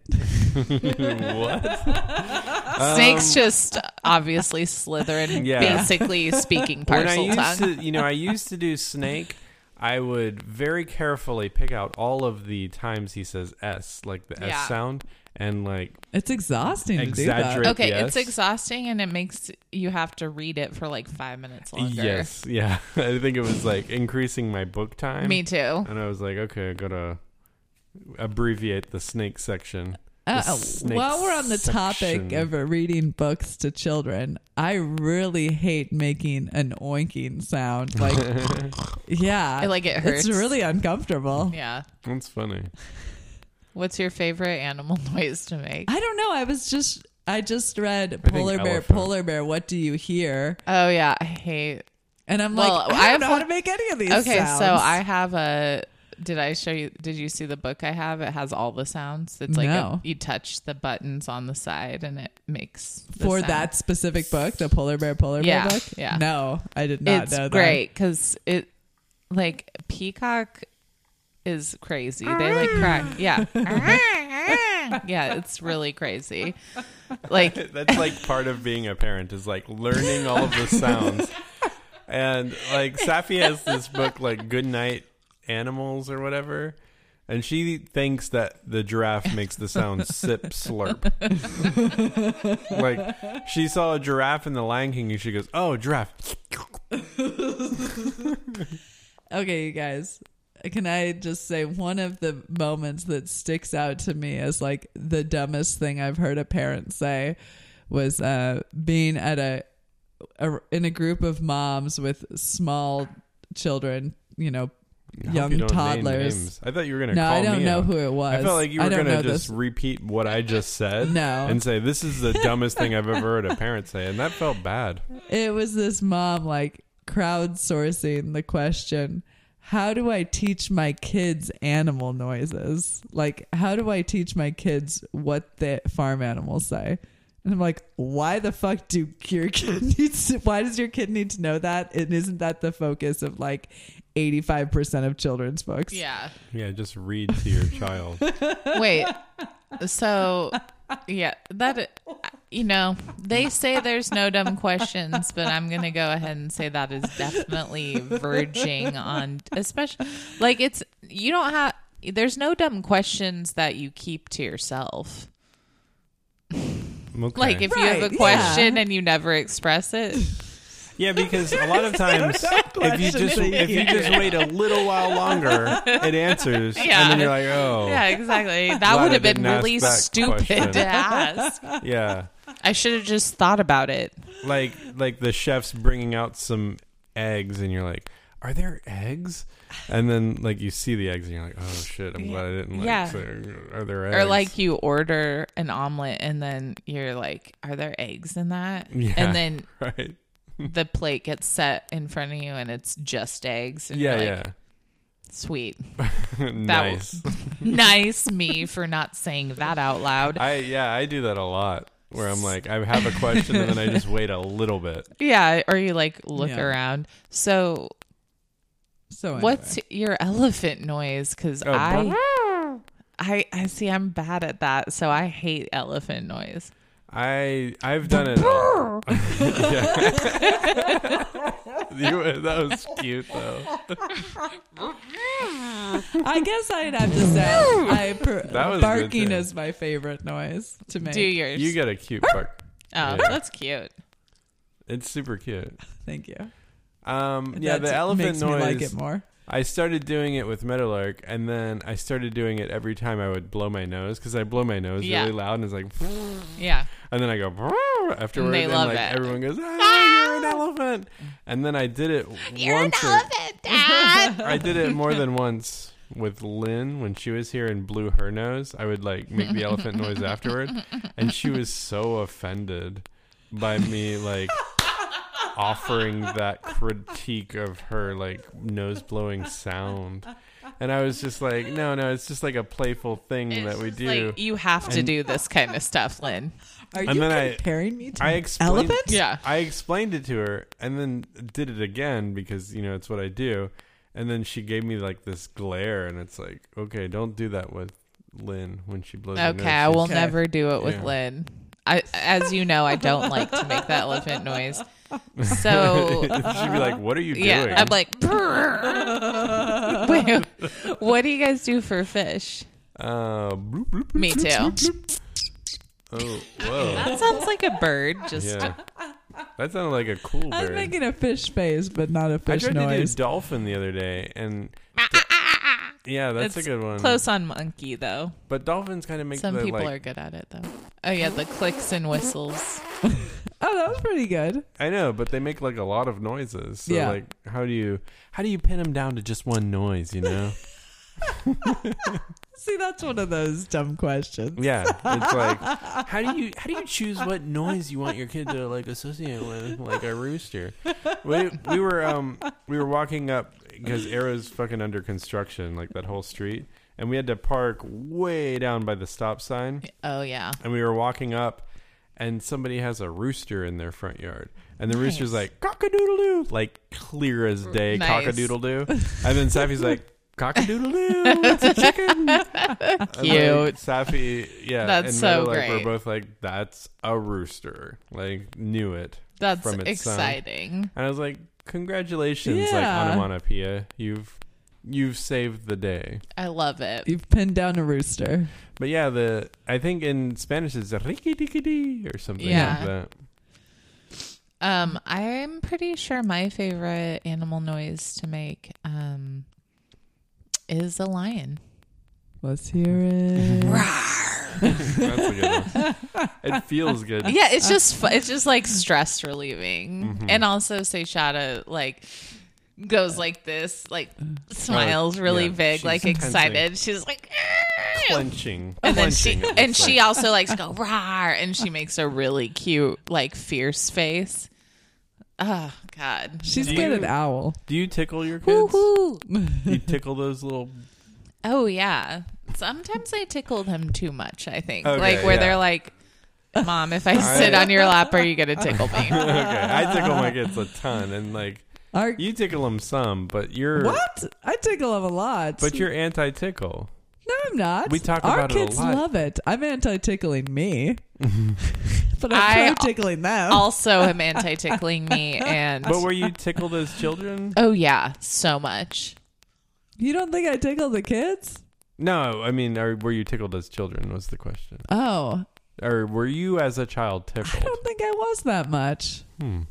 What? quite. Snakes just obviously Slytherin, Yeah. basically speaking When I parcel used tongue. to, I used to do Snake. I would very carefully pick out all of the times he says S, like the Yeah. S sound, and like It's exhausting to do Exaggerate. that. Okay, yes. it's exhausting and it makes you have to read it for like 5 minutes longer. yes, yeah. I think it was like increasing my book time. Me too. And I was like, okay, I gotta abbreviate the snake section. The snake While we're on the topic section. of reading books to children, I really hate making an oinking sound. Like, yeah, It hurts. It's really uncomfortable. Yeah. That's funny. What's your favorite animal noise to make? I don't know. I just read think Polar elephant. Bear. What do you hear? Oh yeah, I hate. And I'm Well, like, I I have don't know how one- to make any of these. Okay, sounds. so I have a. Did I show you? Did you see the book I have? It has all the sounds. It's like No. you touch the buttons on the side and it makes the for sound. that specific book, the Polar Bear book. Yeah. No, I did not It's know that. great because it like Peacock is crazy. They like crack. Yeah. Yeah, it's really crazy. Like That's like part of being a parent is like learning all of the sounds. And like Safi has this book like Good Night Animals or whatever. And she thinks that the giraffe makes the sound sip slurp. Like she saw a giraffe in the Lion King and she goes, "Oh, giraffe." Okay, you guys. Can I just say one of the moments that sticks out to me as like the dumbest thing I've heard a parent say was being at in a group of moms with small children, hope young you don't name toddlers. names. I thought you were going to No, call I don't me know out. who it was. I felt like you I were don't going to know just this. repeat what I just said No. and say, this is the dumbest thing I've ever heard a parent say. And that felt bad. It was this mom like crowdsourcing the question, how do I teach my kids animal noises? Like, how do I teach my kids what the farm animals say? And I'm like, why the fuck do your kid why does your kid need to know that? And isn't that the focus of like 85% of children's books? Yeah. Yeah, just read to your child. Wait. So, yeah, that, they say there's no dumb questions, but I'm going to go ahead and say that is definitely verging on, especially, like, there's no dumb questions that you keep to yourself. Okay. Like, if you have a Right, question yeah. and you never express it. Yeah, because a lot of times if you just wait a little while longer, it answers, Yeah. and then you're like, oh, Yeah, exactly. That Glad would I have been didn't ask really that stupid question. to ask. yeah. I should have just thought about it. Like the chef's bringing out some eggs, and you're like, are there eggs? And then like you see the eggs, and you're like, oh shit, I'm glad I didn't say, are there eggs? Or like you order an omelet and then you're like, are there eggs in that? Yeah, And then right. the plate gets set in front of you and it's just eggs. And Yeah, you're like, yeah. Sweet. Nice. Nice me for not saying that out loud. I do that a lot. Where I'm like, I have a question and then I just wait a little bit. Yeah. Or you like look Yeah. around. So So what's your elephant noise? Because I see I'm bad at that. So I hate elephant noise. I've done it. That was cute though. I guess I'd have to say That was barking good, too. is my favorite noise to make. Do yours. You got a cute bark. Oh, Yeah. that's cute. It's super cute. Thank you. Yeah, the That elephant makes noise. me like it more. I started doing it with Meadowlark, and then I started doing it every time I would blow my nose because I blow my nose Yeah. really loud, and it's like, Yeah. and then I go afterwards, They and love like it. everyone goes, you're an elephant, and then I did it once. Dad. I did it more than once with Lynn when she was here and blew her nose. I would like make the elephant noise afterward, and she was so offended by me like offering that critique of her like nose blowing sound. And I was just like, no, it's just like a playful thing that we do. Like, you have to do this kind of stuff, Lynn. Are And you then comparing me to I an explained, elephant? Yeah. I explained it to her and then did it again because, it's what I do. And then she gave me like this glare, and it's like, okay, don't do that with Lynn when she blows her nose. Okay, I will Okay. never do it with Yeah. Lynn. As you know, I don't like to make that elephant noise. So She'd be like, what are you doing? yeah, I'm like, wait, what do you guys do for fish? Bloop, bloop, bloop, Me bloop, too. bloop, bloop. Oh, whoa. That sounds like a bird. Just Yeah. That sounded like a cool I'm bird. making a fish face, but not a I fish tried noise. to do dolphin the other day, and yeah, that's it's a good one. close on monkey though. But dolphins kind of make Some the people like. are good at it though. Oh yeah, the clicks and whistles. Oh, that was pretty good. I know, but they make like a lot of noises. So Yeah. like, how do you pin them down to just one noise? See, that's one of those dumb questions. Yeah, it's like, how do you choose what noise you want your kid to like associate with, like a rooster? We were walking up because Arrow's fucking under construction, like that whole street, and we had to park way down by the stop sign, Oh yeah. and we were walking up, and somebody has a rooster in their front yard, and the rooster's like cock-a-doodle-doo, like clear as day, Nice. cock-a-doodle-doo, and then Safi's like, cock-a-doodle-doo, it's a chicken. Cute. Safi, yeah. That's and so Meadow, great. We're both like, that's a rooster. Like, knew it. That's from its sound. exciting. And I was like, congratulations, Yeah. like onomatopoeia. You've saved the day. I love it. You've pinned down a rooster. But yeah, I think in Spanish it's riki-diki-dee or something Yeah. like that. I'm pretty sure my favorite animal noise to make is a lion. Let's hear it. That's a good one. It feels good. Yeah, it's just it's just like stress relieving, Mhm. and also Seishada like goes like this, like smiles really yeah, big, she's like tensing. excited. She's like, Clenching. and then Clenching, it looks she like. also likes to go rawr, and she makes a really cute, like fierce face. Oh God, She's Do good you- at owl. Do you tickle your kids? Woohoo! You tickle those little. Oh yeah. Sometimes I tickle them too much. I think, Okay, like where yeah. they're like, "Mom, if I sit on your lap, are you gonna tickle me?" Okay, I tickle my kids a ton, and like Our, you tickle them some, but you're what? I tickle them a lot. But you're anti-tickle. No, I'm not. We talk Our about it a kids lot. love it. I'm anti-tickling me. But I I'm pro-tickling them. Also, am anti-tickling me, and But were you tickled as children? oh yeah, so much. You don't think I tickle the kids? No, I mean, were you tickled as children? Was the question, Oh, or were you as a child I tickled? don't think I was that much.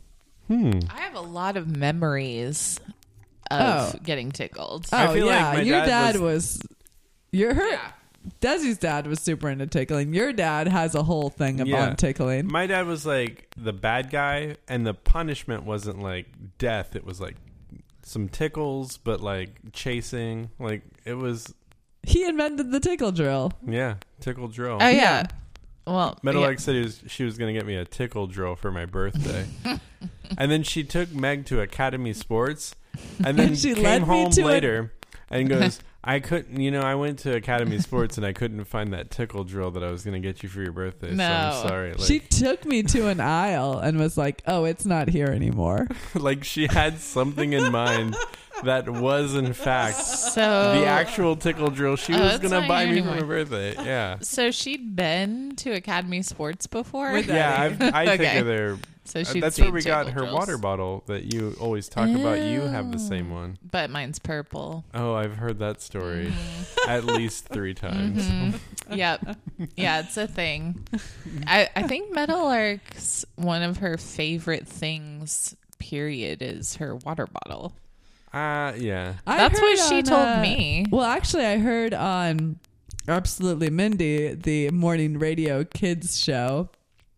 I have a lot of memories of Oh. getting tickled. I Oh feel like yeah, my your dad dad was. Your her. Yeah. Desi's dad was super into tickling. Your dad has a whole thing about Yeah. tickling. My dad was like the bad guy, and the punishment wasn't like death. It was like some tickles, but like chasing. Like it was, He invented the tickle drill. yeah, tickle drill. Oh yeah. Yeah. Well, Meadowlark yeah. said she was going to get me a tickle drill for my birthday. And then she took Meg to Academy Sports, and then She came led me home to later and goes, I couldn't, I went to Academy Sports and I couldn't find that tickle drill that I was going to get you for your birthday. So No. I'm sorry. Like, She took me to an aisle and was like, "Oh, it's not here anymore." like she had something in mind that was in fact So the actual tickle drill she Oh, was it's going to not buy here me for my anymore. birthday. Yeah. So she'd been to Academy Sports before. With Yeah, I take Okay. her there. So she'd That's seen where we got tickle her drills. water bottle that you always talk about. You have the same one. But mine's purple. Oh, I've heard that story Mm-hmm. at least 3 times. Yep. Yeah, it's a thing. I think Meadowlark's one of her favorite things, period, is her water bottle. Yeah. That's what heard she on, told me. Well, actually, I heard on Absolutely Mindy, the morning radio kids show,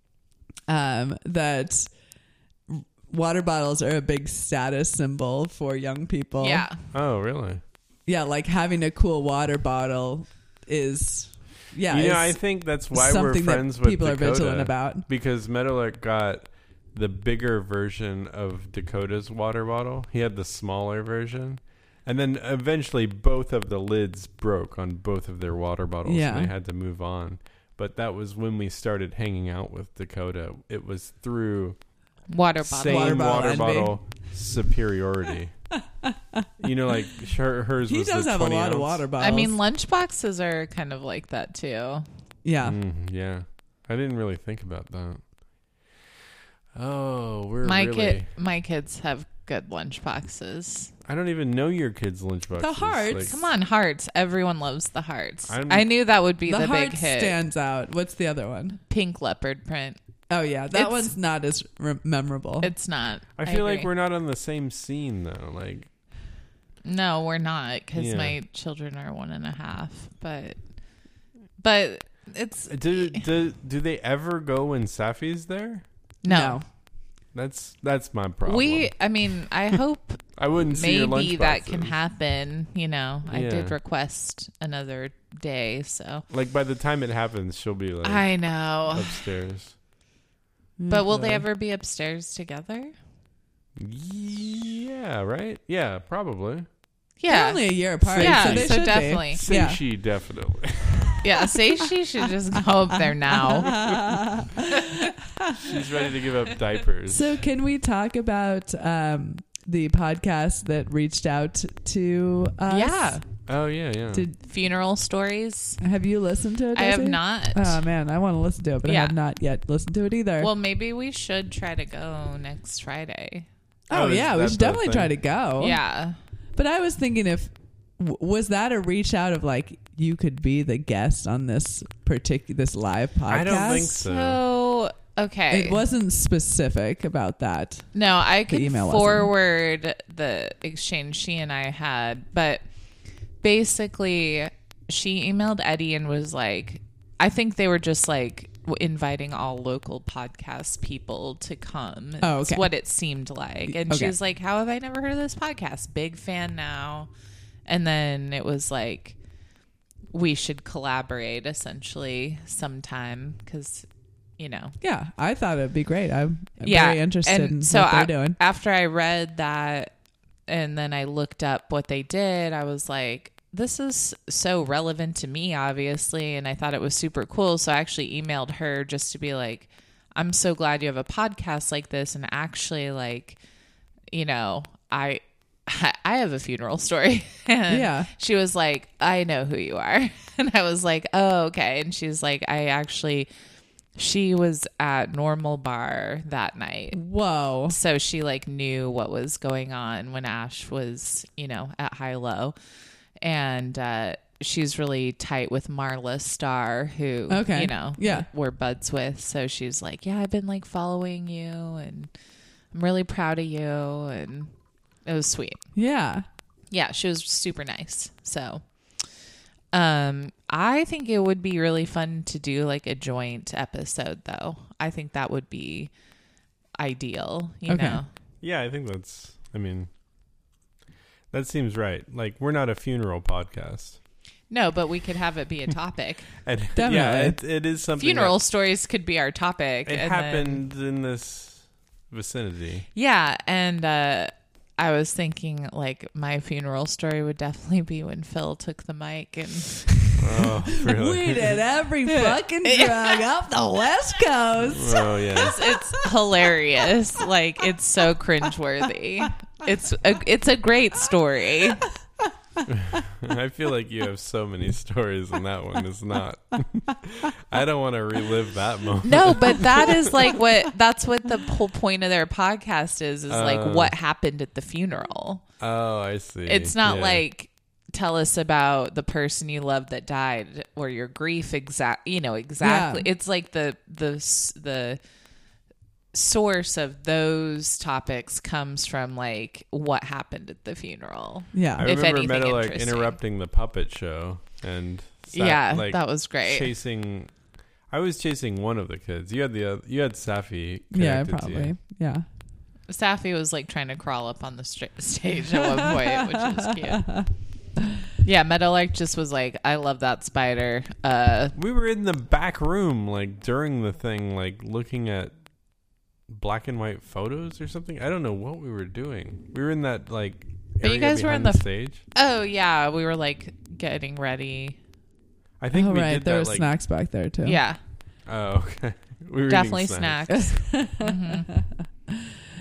that water bottles are a big status symbol for young people. Yeah. Oh, really? Yeah, like having a cool water bottle is, yeah, is I think that's why we're something friends that with people Dakota, are vigilant about. because Meadowlark got the bigger version of Dakota's water bottle. He had the smaller version. And then eventually both of the lids broke on both of their water bottles, Yeah. and they had to move on. But that was when we started hanging out with Dakota. It was through Water bottle. same Water bottle water envy. bottle superiority. Like hers He was does the have a 20 lot of ounce. water bottles. I mean, lunchboxes are kind of like that too. yeah. Yeah, I didn't really think about that. Oh, we're My really. my kids have good lunchboxes. I don't even know your kids' lunchboxes. The Hearts. Like, Come on, hearts. Everyone loves the hearts. I'm- I knew that would be The the heart big hit. stands out. What's the other one? Pink leopard print. Oh yeah, that It's- one's not as memorable. It's not. I feel like agree. we're not on the same scene though. Like, No, we're not, because Yeah. my children are 1.5. But it's do they ever go when Safi's there? no. That's my problem. I mean, I hope I wouldn't see your maybe that can lunchboxes. happen. I Yeah. did request another day, so Like by the time it happens, she'll be like I know. upstairs. But will they Okay. ever be upstairs together? Yeah, right? Yeah, probably. They're Yeah. only a year apart. Yeah, so they so should definitely. Say Yeah. she definitely. Yeah, Seishi should just go up there now. She's ready to give up diapers. So can we talk about the podcast that reached out to us? Yeah. Oh yeah. Did Funeral stories. have you listened to it? I have Desi? not. Oh man, I want to listen to it, but I Yeah. have not yet listened to it either. Well, maybe we should try to go next Friday. oh is yeah, we that should the definitely thing? try to go. Yeah. But I was thinking if was that a reach out of like you could be the guest on this live podcast? I don't think so. So, okay. It wasn't specific about that. No, I could email wasn't. forward the exchange she and I had, but basically she emailed Eddie and was like, I think they were just like inviting all local podcast people to come. Oh, okay. It's what it seemed like. And Okay. she was like, how have I never heard of this podcast? Big fan now. And then it was like, we should collaborate essentially sometime because, Yeah, I thought it'd be great. I'm very interested in so what they're doing. After I read that and then I looked up what they did, I was like, this is so relevant to me, obviously. And I thought it was super cool. So I actually emailed her just to be like, I'm so glad you have a podcast like this. And actually, like, I have a funeral story. And Yeah. she was like, I know who you are. And I was like, oh, okay. And she's like, she was at Normal Bar that night. Whoa. So she like knew what was going on when Ash was, at High Low. And she's really tight with Marla Starr, who, Okay. Yeah. we're buds with. So she's like, yeah, I've been like following you and I'm really proud of you. And it was sweet. Yeah. Yeah, she was super nice. So I think it would be really fun to do like a joint episode, though. I think that would be ideal, you Okay. know? Yeah, I think that seems right. Like, we're not a funeral podcast. No, but we could have it be a topic. And, Definitely. Yeah, it is something. Funeral stories could be our topic. It and happened in this vicinity. Yeah, and I was thinking like my funeral story would definitely be when Phil took the mic and Oh, really? We did every fucking drug off the West Coast. Oh, yeah. it's hilarious. Like, it's so cringeworthy. It's a great story. I feel like you have so many stories, and that one is not. I don't want to relive that moment. No, but that's what the whole point of their podcast is like what happened at the funeral. Oh, I see. It's not Yeah. like tell us about the person you love that died or your grief exactly. Yeah. It's like the source of those topics comes from like what happened at the funeral. I Yeah. if remember anything Meadowlark interesting. interrupting the puppet show and That was great. chasing. I was chasing one of the kids. You had Safi. Yeah, connected to probably. you. Yeah. Safi was like trying to crawl up on the stage at one point, which was cute. Yeah, Meadowlark just was like, I love that spider. We were in the back room, like during the thing, like looking at black and white photos or something. I don't know what we were doing. We were in that like But area you guys were in behind the stage. Oh yeah, we were like getting ready. I think Oh, we right. did There that. were Like, snacks back there, too. Yeah, oh, okay. We were definitely eating snacks. Mhm.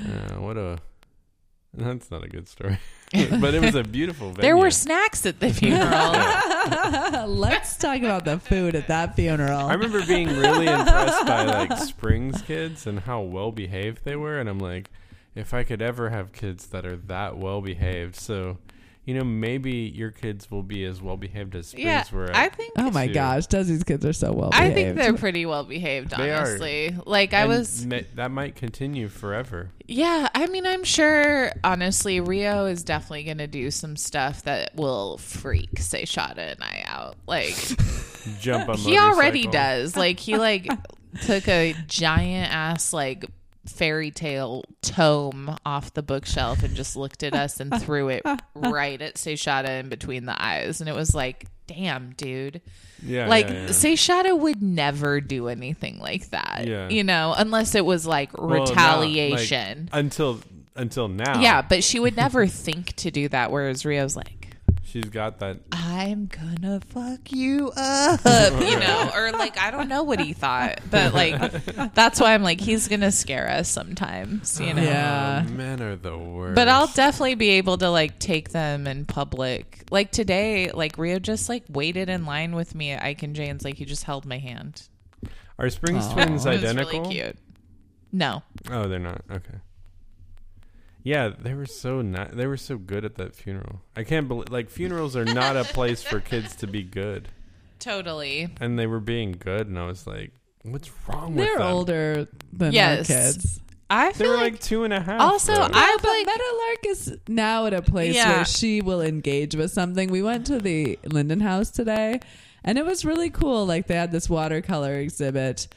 That's not a good story. But it was a beautiful venue. There were snacks at the funeral. Let's talk about the food at that funeral. I remember being really impressed by like Springs kids and how well behaved they were, and I'm like, if I could ever have kids that are that well behaved, so maybe your kids will be as well behaved as Springs Yeah, were. I think. Oh my too. gosh, Desi's kids are so well I behaved. think they're pretty well behaved, They are. honestly. Like that might continue forever. Yeah, I mean, I'm sure, honestly, Rio is definitely going to do some stuff that will freak Seychada and I out. Like, Jump on. he already motorcycle. does. Like, he, like, took a giant ass, like, fairy tale tome off the bookshelf and just looked at us and threw it right at Seychada in between the eyes. And it was like, damn, dude. Yeah, Like, yeah, yeah. Seychada would never do anything like that, Yeah. unless it was like Well, now, like, retaliation. until now. Yeah, but she would never think to do that, whereas Rio's like, She's got that. I'm gonna fuck you up, or like, I don't know what he thought, but like, that's why I'm like, he's gonna scare us sometimes, Yeah. Men are the worst. But I'll definitely be able to like take them in public. Like today, like Rio just like waited in line with me at Ike and Jane's, like he just held my hand. Are Springs Aw. twins It was identical? really cute. No. Oh, they're not. Okay. Yeah, they were so they were so good at that funeral. I can't believe funerals are not a place for kids to be good. Totally. And they were being good, and I was like, "What's wrong with They're them?" older than Yes. our kids. I They feel were like like 2.5. also, though. I But like Meadowlark is now at a place Yeah. where she will engage with something. We went to the Linden House today, and it was really cool. Like, they had this watercolor exhibit,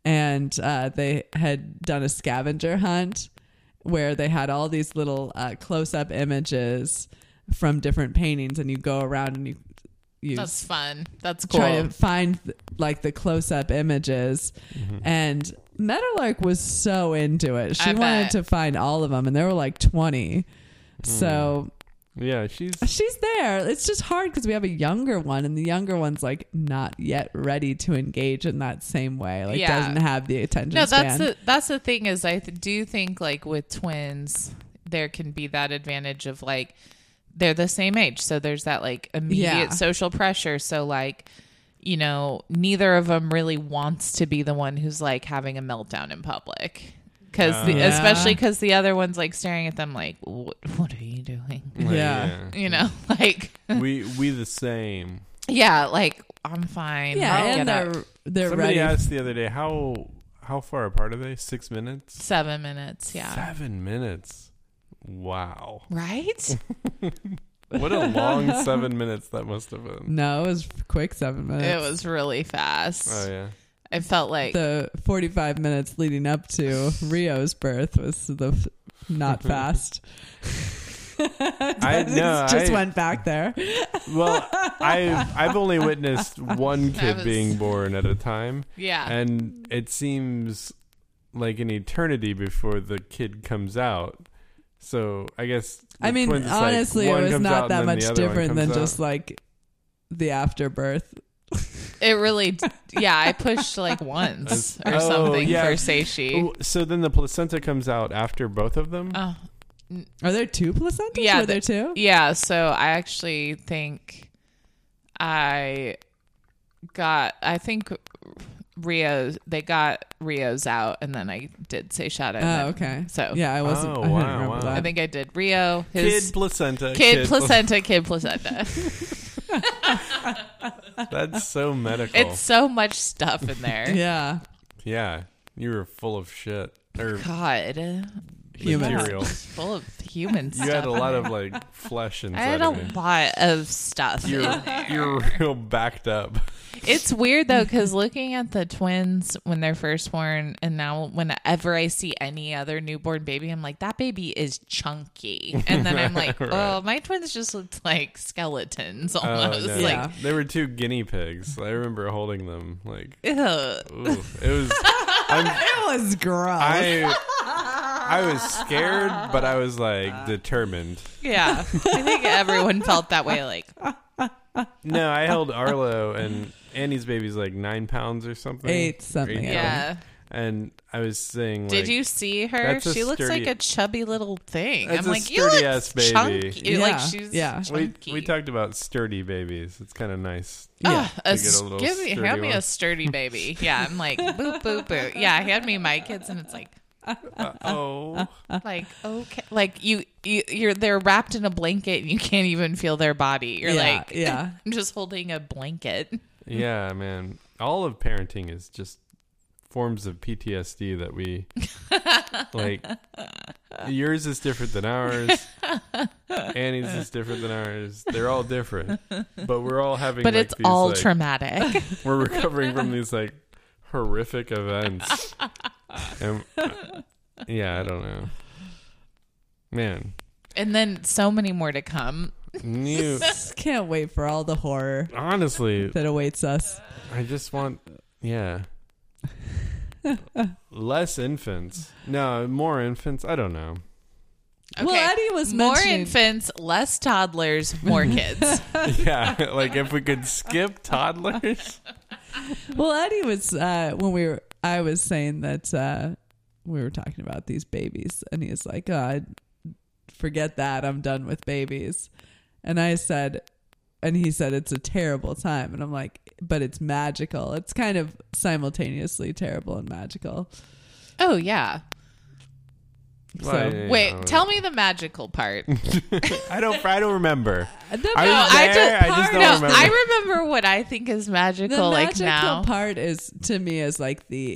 and they had done a scavenger hunt where they had all these little close-up images from different paintings, and you go around and you That's fun. That's cool. try to find like the close-up images. And Meadowlark was so into it. She I wanted bet. to find all of them, and there were like 20. So Yeah, she's there. It's just hard because we have a younger one, and the younger one's like not yet ready to engage in that same way. Like Yeah. doesn't have the attention No, span. that's the thing is do think like with twins there can be that advantage of like they're the same age, so there's that like immediate Yeah. social pressure. So like, you know, neither of them really wants to be the one who's like having a meltdown in public. Because Yeah. especially because the other one's like staring at them like, what are you doing? Yeah. You know, like we the same. yeah, like I'm fine. Yeah, I'll and get up. they're Somebody ready. asked the other day how far apart are they? 6 minutes? 7 minutes. Yeah. 7 minutes. Wow. Right? What a long 7 minutes that must have been. No, it was quick 7 minutes. It was really fast. Oh yeah. It felt like The 45 minutes leading up to Rio's birth was not fast. I went back there. Well, I've only witnessed one kid was- being born at a time, yeah. and it seems like an eternity before the kid comes out. So I guess the I mean, twins, like, honestly, it one was comes out not and that then much the other one different comes than out. just like the afterbirth. It really, yeah, I pushed like once or Oh, something yeah. for Seishi. Oh, so then the placenta comes out after both of them. Oh, Are there two placentas? Yeah, Were there two? yeah. So I actually think I think they got Rio's out, and then I did Seishada. Oh, okay. So Yeah, I wasn't. Oh, I didn't wow, remember wow. that. I think I did Rio, Kid his placenta. kid placenta, kid placenta. That's so medical. It's so much stuff in there. Yeah. Yeah, you were full of shit or God, Humans. material. full of human stuff. You had a in lot there. of like flesh I inside had a of you. lot of stuff. in there. You're real backed up. It's weird though, because looking at the twins when they're first born, and now whenever I see any other newborn baby, I'm like, that baby is chunky, and then I'm like, Right. oh, my twins just looked like skeletons almost. no. Like, Yeah. They were two guinea pigs. I remember holding them. Like, ew. ooh, it was. It was gross. I was scared, but I was like determined. Yeah, I think everyone felt that way. Like, No, I held Arlo, and Annie's baby's like 9 pounds or something. 8 something. Or- yeah. And I was saying, like, Did you see her? that's a She looks sturdy- like a chubby little thing. That's I'm a like, you look sturdy-ass baby. chunky. Like Yeah, she's yeah. chunky. we talked about sturdy babies. It's kind of nice. Yeah. To get a little Hand me sturdy a one. sturdy baby. Yeah, I'm like boop boop boop. Yeah, hand me my kids, and it's like Oh, okay, like you're they're wrapped in a blanket and you can't even feel their body. You're Yeah, like, yeah. I'm just holding a blanket. yeah, man. All of parenting is just forms of PTSD that we like. Yours is different than ours. Annie's is different than ours. They're all different, but we're all having. But like, it's these, all like, traumatic. We're recovering from these like horrific events. And, yeah, I don't know, man. And then so many more to come. New, Can't wait for all the horror honestly, that awaits us. I just want, yeah, less infants. No, more infants. I don't know. Well, Eddie was more mentioning- infants, less toddlers, more kids. Yeah, like if we could skip toddlers. Well, Eddie was I was saying that we were talking about these babies, and he was like, "Oh, forget that. I'm done with babies." And I said, and he said, "It's a terrible time." And I'm like, "But it's magical. It's kind of simultaneously terrible and magical." Oh yeah. So Wait, tell me the magical part. I don't remember. the, Are you I there? I just no, don't remember. I remember what I think is magical. the Like magical now, part is to me is like the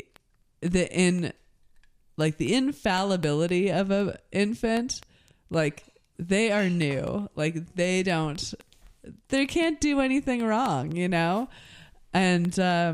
infallibility of a infant. Like they are new. Like they can't do anything wrong, you know? And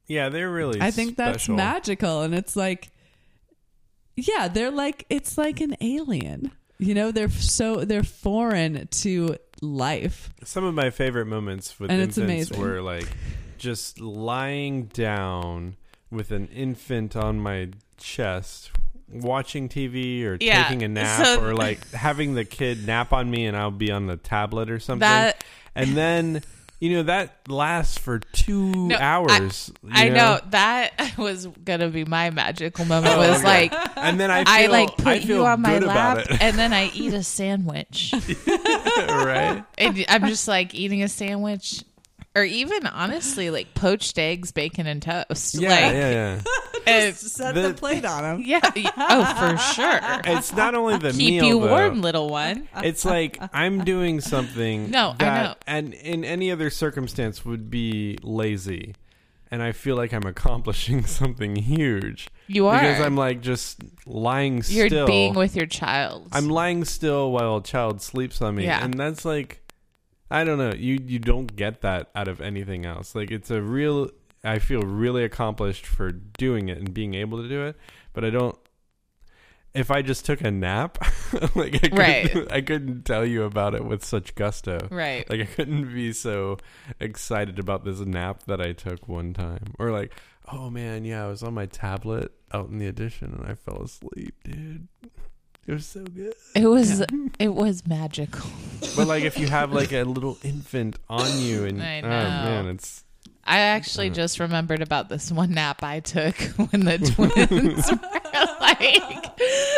Yeah, they're really I think that's special. magical. And it's like, yeah, they're like, it's like an alien. You know, they're foreign to life. Some of my favorite moments with And it's infants amazing. were like just lying down with an infant on my chest, watching TV or Yeah, taking a nap, so- or like having the kid nap on me and I'll be on the tablet or something. And then, that lasts for 2 hours. I know that was gonna be my magical moment. Was okay. like And then I put feel you on my good lap, about it. and then I eat a sandwich. Right? And I'm just like eating a sandwich, or even honestly, like poached eggs, bacon, and toast. Yeah, like, yeah. Set the plate on them. yeah. Oh, for sure. It's not only the Keep meal, you though. warm, little one. It's like I'm doing something No, I that, know. and in any other circumstance would be lazy, and I feel like I'm accomplishing something huge. You are, because I'm like just lying You're still. being with your child. I'm lying still while a child sleeps on me, Yeah. and that's like, I don't know. You don't get that out of anything else. Like it's a real. I feel really accomplished for doing it and being able to do it, but I don't. If I just took a nap, like I couldn't tell you about it with such gusto. right. Like I couldn't be so excited about this nap that I took one time, or like, oh man, yeah, I was on my tablet out in the addition and I fell asleep, dude. It was so good. It was magical. But like, if you have like a little infant on you, and I oh know. man, it's. I actually just remembered about this one nap I took when the twins were like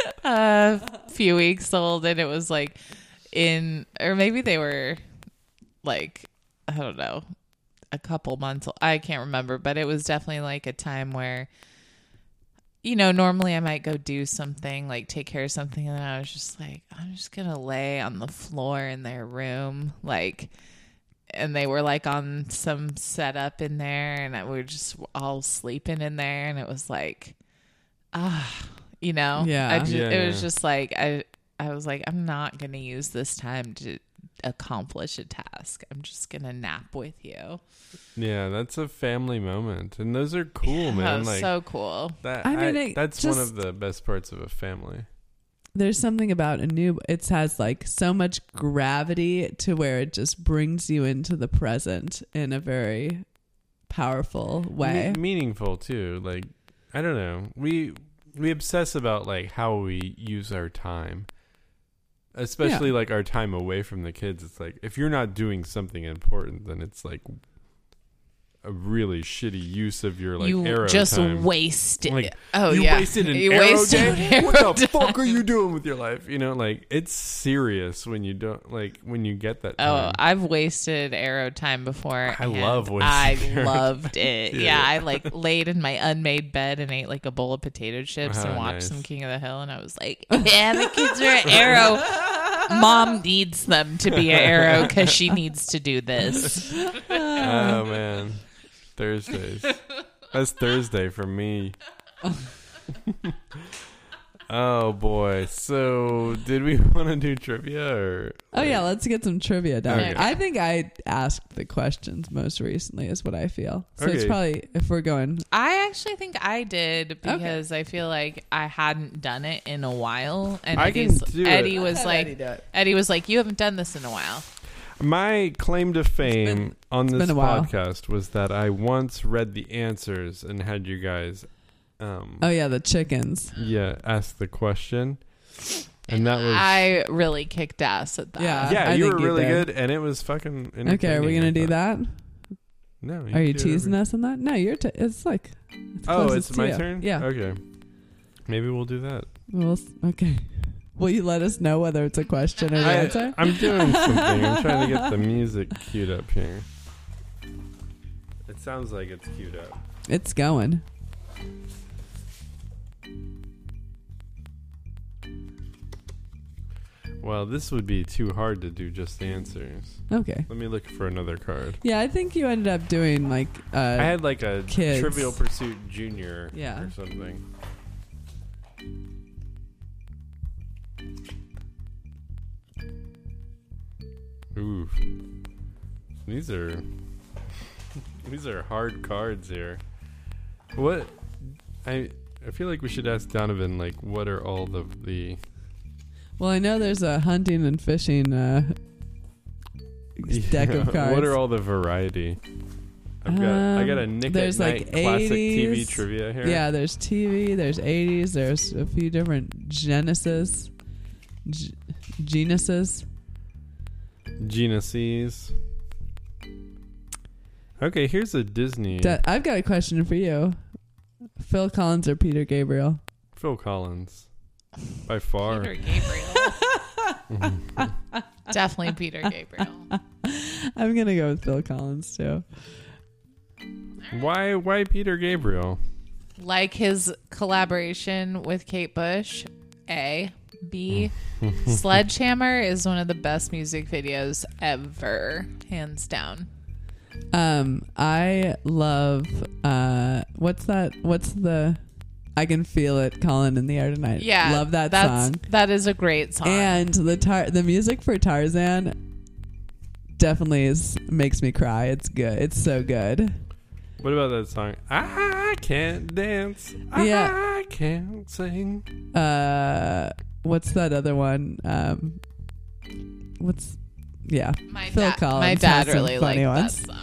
a few weeks old, and it was like or maybe they were like, I don't know, a couple months old. I can't remember, but it was definitely like a time where, normally I might go do something, like take care of something, and I was just like, I'm just gonna lay on the floor in their room, like. And they were like on some setup in there, and we were just all sleeping in there, and it was like, Yeah. it was just like I was like, I'm not gonna use this time to accomplish a task. I'm just gonna nap with you. Yeah, that's a family moment, and those are cool, man. Like so cool. that. I mean, that's one of the best parts of a family. There's something about it has like so much gravity to where it just brings you into the present in a very powerful way. Meaningful too. Like, I don't know. We obsess about like how we use our time, especially like our time away from the kids. It's like, if you're not doing something important, then it's like a really shitty use of your like You arrow just time. wasted. Like, Oh you yeah, wasted an You arrow wasted day? an What arrow the fuck time. are you doing with your life? Like, it's serious when you don't, like, when you get that Oh, time. I've wasted arrow time before. I and love wasting I arrow loved it. Yeah. Yeah, I like laid in my unmade bed and ate like a bowl of potato chips Oh, and watched nice. some King of the Hill, and I was like, yeah, the kids are an arrow. Mom needs them to be an arrow because she needs to do this. Oh, man. Thursdays. That's Thursday for me. Oh, boy. So, did we want to do trivia or? Oh yeah, let's get some trivia done. Okay. I think I asked the questions most recently is what I feel. So it's Okay. probably, if we're going, I actually think I did because I feel like I hadn't done it in a while, and I can do it. Eddie was like, you haven't done this in a while. My claim to fame on this been a while. podcast was that I once read the answers and had you guys, oh yeah, the chickens. ask the question. And that was... I really kicked ass at that. Yeah. yeah, I you think were you really did. good, and it was fucking entertaining. Okay, are we I gonna do thought. that? No. Are you can do teasing whatever. us on that? No, you're. It's like. Oh, closest it's to my you. turn? Yeah. Okay. Maybe we'll do that. Well, okay. Will you let us know whether it's a question or the answer? I'm doing something. I'm trying to get the music queued up here. It sounds like it's queued up. It's going. Well, this would be too hard to do just answers. Okay. Let me look for another card. Yeah, I think you ended up doing like. I had like a kids. Trivial Pursuit Junior Yeah. or something. Ooh. These are hard cards here. What? I feel like we should ask Donovan, like, what are all the Well, I know there's a hunting and fishing deck of cards. What are all the variety? I got a Nick there's at Night like classic 80s. TV trivia here. Yeah, there's TV, there's 80s, there's a few different genuses. Genesis. Okay, here's a Disney. I've got a question for you. Phil Collins or Peter Gabriel? Phil Collins. By far. Peter Gabriel. Definitely Peter Gabriel. I'm going to go with Phil Collins too. Why Peter Gabriel? Like his collaboration with Kate Bush. A. B. Sledgehammer is one of the best music videos ever. Hands down. I love what's the I Can Feel It, Calling in the Air Tonight. Yeah, love that song. That is a great song. And the music for Tarzan definitely makes me cry. It's good. It's so good. What about that song? I can't dance. Yeah. I can't sing. What's that other one? my Phil Collins my has dad some really liked funny that ones. song.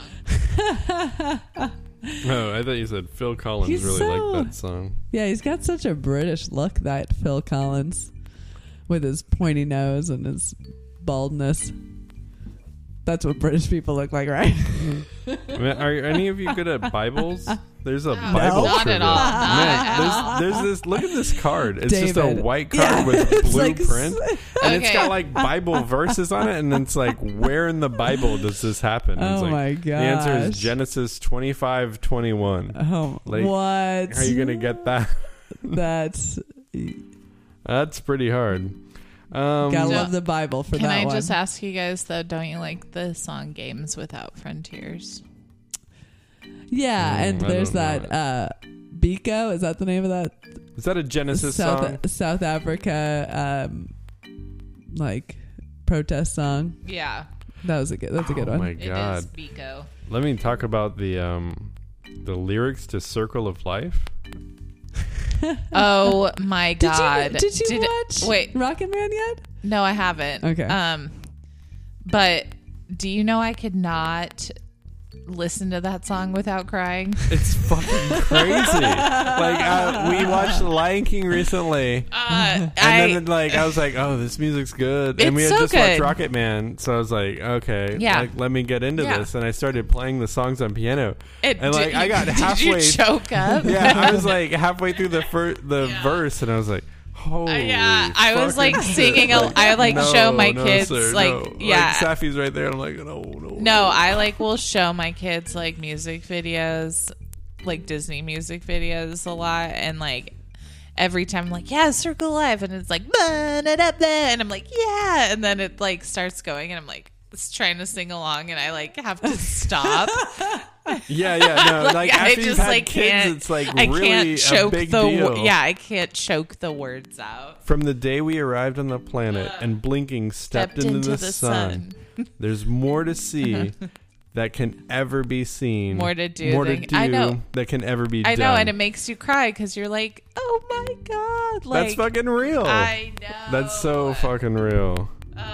Oh, I thought you said Phil Collins He's really so- liked that song. Yeah, he's got such a British look, that Phil Collins, with his pointy nose and his baldness. That's what British people look like, right? I mean, are any of you good at Bibles? There's a No, Bible not trivia. at all. Man, there's this. Look at this card. It's just a David. white card Yeah, with it's blue like print, and it's Okay. got like Bible verses on it, and it's like, where in the Bible does this happen? And it's Oh like, my The answer is gosh. Genesis 25:21. Oh, Like, what? How are you gonna get that? That's That's pretty hard. gotta love the Bible for Can that I one. just ask you guys though? Don't you like the song "Games Without Frontiers"? Yeah, and I there's don't that Biko. Is that the name of that? Is that a Genesis song? South Africa, like protest song. Yeah, That's a good Oh one. my it god! is Biko. Let me talk about the lyrics to "Circle of Life." Oh my god! Did you watch Wait, Rocket Man yet? no, I haven't. Okay. But do you know I could not listen to that song without crying? It's fucking crazy. Like we watched The Lion King recently, and then like I was like, "Oh, this music's good," and we It's had so just watched good. Rocket Man, so I was like, "Okay, Yeah. like, let me get into Yeah. this," and I started playing the songs on piano, It- and like did I you- got did halfway. you choke up? Yeah, I was like halfway through the verse, and I was like, "Holy!" Yeah, I was like fucking singing. shit. I like No, show my no, kids sir, like no. yeah. Like, Safi's right there. And I'm like, no. No, I like will show my kids like music videos, like Disney music videos a lot, and like every time I'm like, yeah, Circle of Life, and it's like, "Ba-da-da-da," and I'm like, yeah, and then it like starts going, and I'm like trying to sing along, and I like have to stop. Yeah, no. Like I after you've just had like kids, can't. it's like I really can't a choke big the deal. yeah. I can't choke the words out. From the day we arrived on the planet and blinking stepped into the sun, there's more to see that can ever be seen. More to do More to than- do I know. that can ever be I done. know, and it makes you cry because you're like, oh my god, like That's fucking real. I know. That's so fucking real.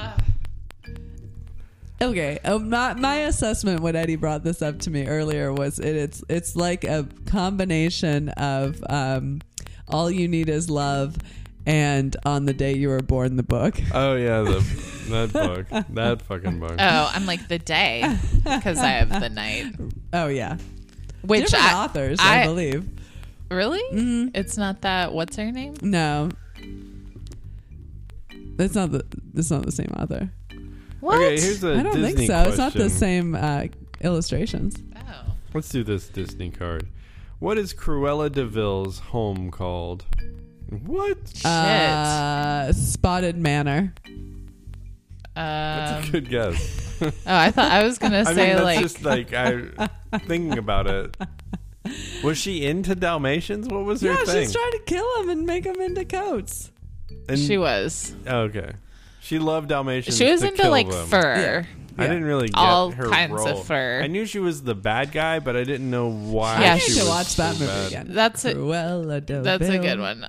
Okay, my assessment when Eddie brought this up to me earlier was it's like a combination of All You Need Is Love and On the Day You Were Born, the book. Oh yeah, that book, that fucking book. Oh, I'm like the day because I have the night. Oh yeah, Which different authors, I believe. Really? Mm-hmm. It's not that. What's her name? No, it's not the same author. What? Okay, here's a I don't Disney think so. question. It's not the same illustrations. Oh. Let's do this Disney card. What is Cruella de Vil's home called? What? Shit. Spotted Manor. That's a good guess. Oh, I thought I was gonna I say mean, that's like. just like thinking about it. Was she into Dalmatians? What was her Yeah, thing? she's trying to kill him and make him into coats. And- She was. Okay. She loved Dalmatians. She was to into kill like them. fur. I didn't really get All her kinds role. of fur. I knew she was the bad guy, but I didn't know why. Yeah, I she need to was watch that so movie bad. again. That's a- Cruella de That's a Vil. good one.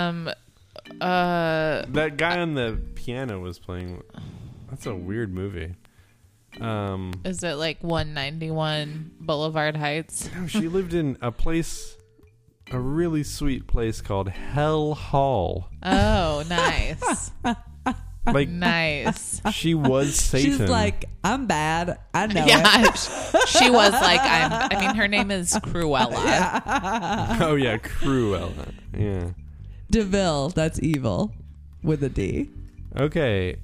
That guy on the piano was playing. That's a weird movie. Is it like 191 Boulevard Heights? No, she lived in a really sweet place called Hell Hall. Oh, nice. Like Nice. she was Satan. She's like, I'm bad. I know it. Yeah, she was like, I mean, her name is Cruella. oh yeah, Cruella. Yeah. DeVille, that's evil with a D. Okay.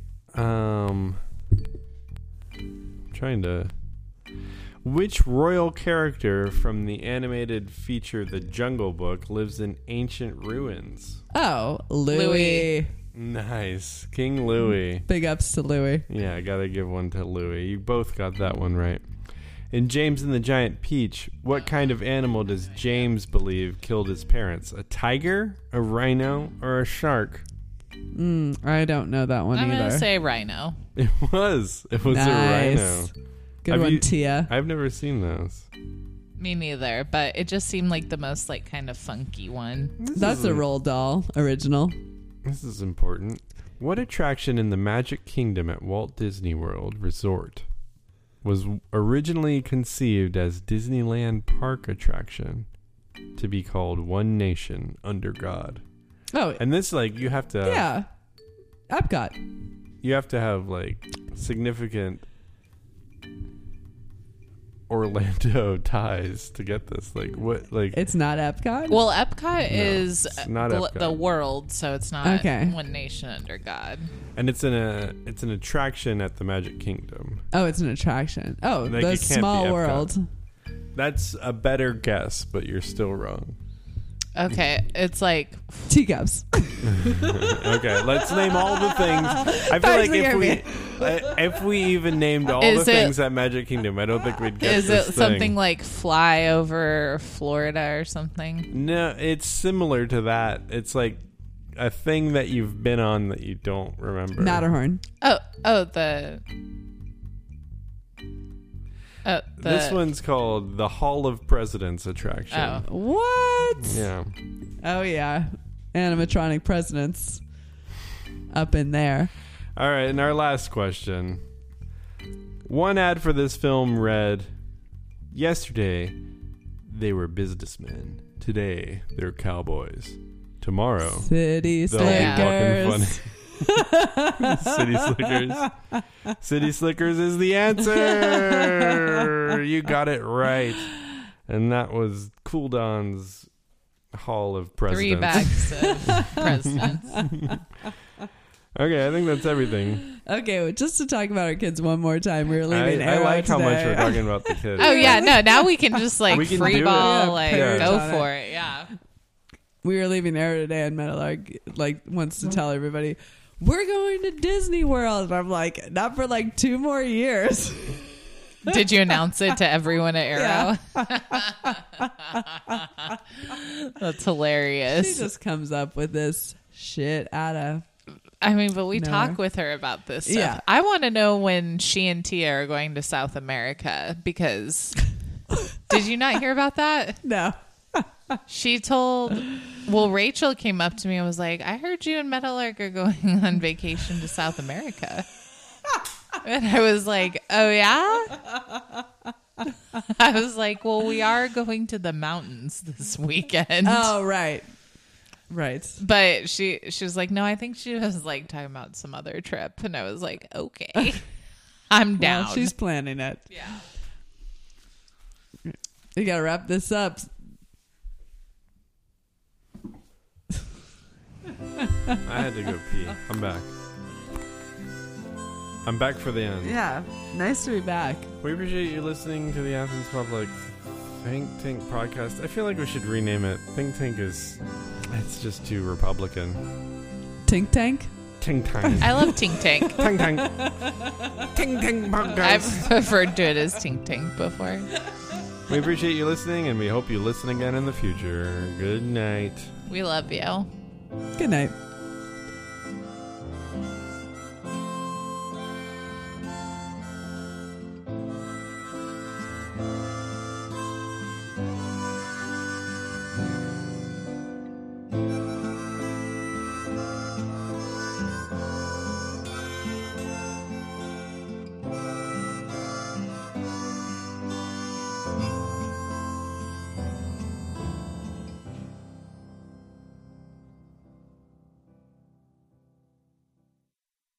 Trying to. Which royal character from the animated feature The Jungle Book lives in ancient ruins? Oh, Louis. Louis. Nice. King Louis. Big ups to Louis. Yeah, I gotta give one to Louis. You both got that one right. In James and the Giant Peach, what kind of animal does James believe killed his parents? A tiger, a rhino, or a shark? I don't know that one I'm either. going to say rhino. It was. It was Nice. a rhino. Good Have one, you- Tia. I've never seen those. Me neither, but it just seemed like the most like kind of funky one. That's a Roald Dahl original. This is important. What attraction in the Magic Kingdom at Walt Disney World Resort was originally conceived as Disneyland Park attraction to be called One Nation Under God? Oh, And this, like, you have to yeah. Epcot. you have to have like significant Orlando ties to get this. Like what? Like It's not Epcot? Well, Epcot is it's not the, Epcot. the world, so it's not Okay. One Nation Under God. and it's an attraction at the Magic Kingdom. Oh, it's an attraction. Oh, Like, the it can't be small Epcot. world. That's a better guess, but you're still wrong. Okay, it's like Teacups. Okay, let's name all the things. I feel Thanks like for if we even named all Is the it- things at Magic Kingdom, I don't think we'd get is this it thing. something like fly over Florida or something? No, it's similar to that. It's like a thing that you've been on that you don't remember. Matterhorn. This one's called the Hall of Presidents attraction. Oh. What? Yeah. Oh, yeah. Animatronic presidents up in there. All right, and our last question. One ad for this film read, "Yesterday, they were businessmen. Today, they're cowboys. Tomorrow, City they'll be walking Slickers. funny." City Slickers. City Slickers is the answer. You got it right. And that was Cool Don's Hall of Presidents. 3 bags of presidents. Okay, I think that's everything. Okay, well, just to talk about our kids one more time, we were leaving I Arrow like how much today. we're talking about the kids. Oh yeah, no, now we can just like We can free do it. ball, Yeah, like purge go on for it. Yeah. We were leaving Arrow today, and Meadowlark wants to tell everybody, we're going to Disney World. And I'm like, not for 2 more years. Did you announce it to everyone at Arrow? That's She hilarious. just comes up with this shit out of... I mean, but we No. talk with her about this stuff. Yeah. I want to know when she and Tia are going to South America because did you not hear about that? No. She told, Rachel came up to me and was like, I heard you and Meadowlark are going on vacation to South America. And I was like, oh yeah? I was like, well, we are going to the mountains this weekend. Oh, right. Right. But she was like, no, I think she was like talking about some other trip. And I was like, okay, I'm down. Well, she's planning it. Yeah. You got to wrap this up. I had to go pee. I'm back. I'm back for the end. Yeah. Nice to be back. We appreciate you listening to the Athens Public Think Tank podcast. I feel like we should rename it. Think Tank it's just too Republican. Tink Tank? Ting Tank. I love Tink Tank. Ting Tank. Ting Tank I've podcast. referred to it as Tink Tank before. We appreciate you listening, and we hope you listen again in the future. Good night. We love you. Good night.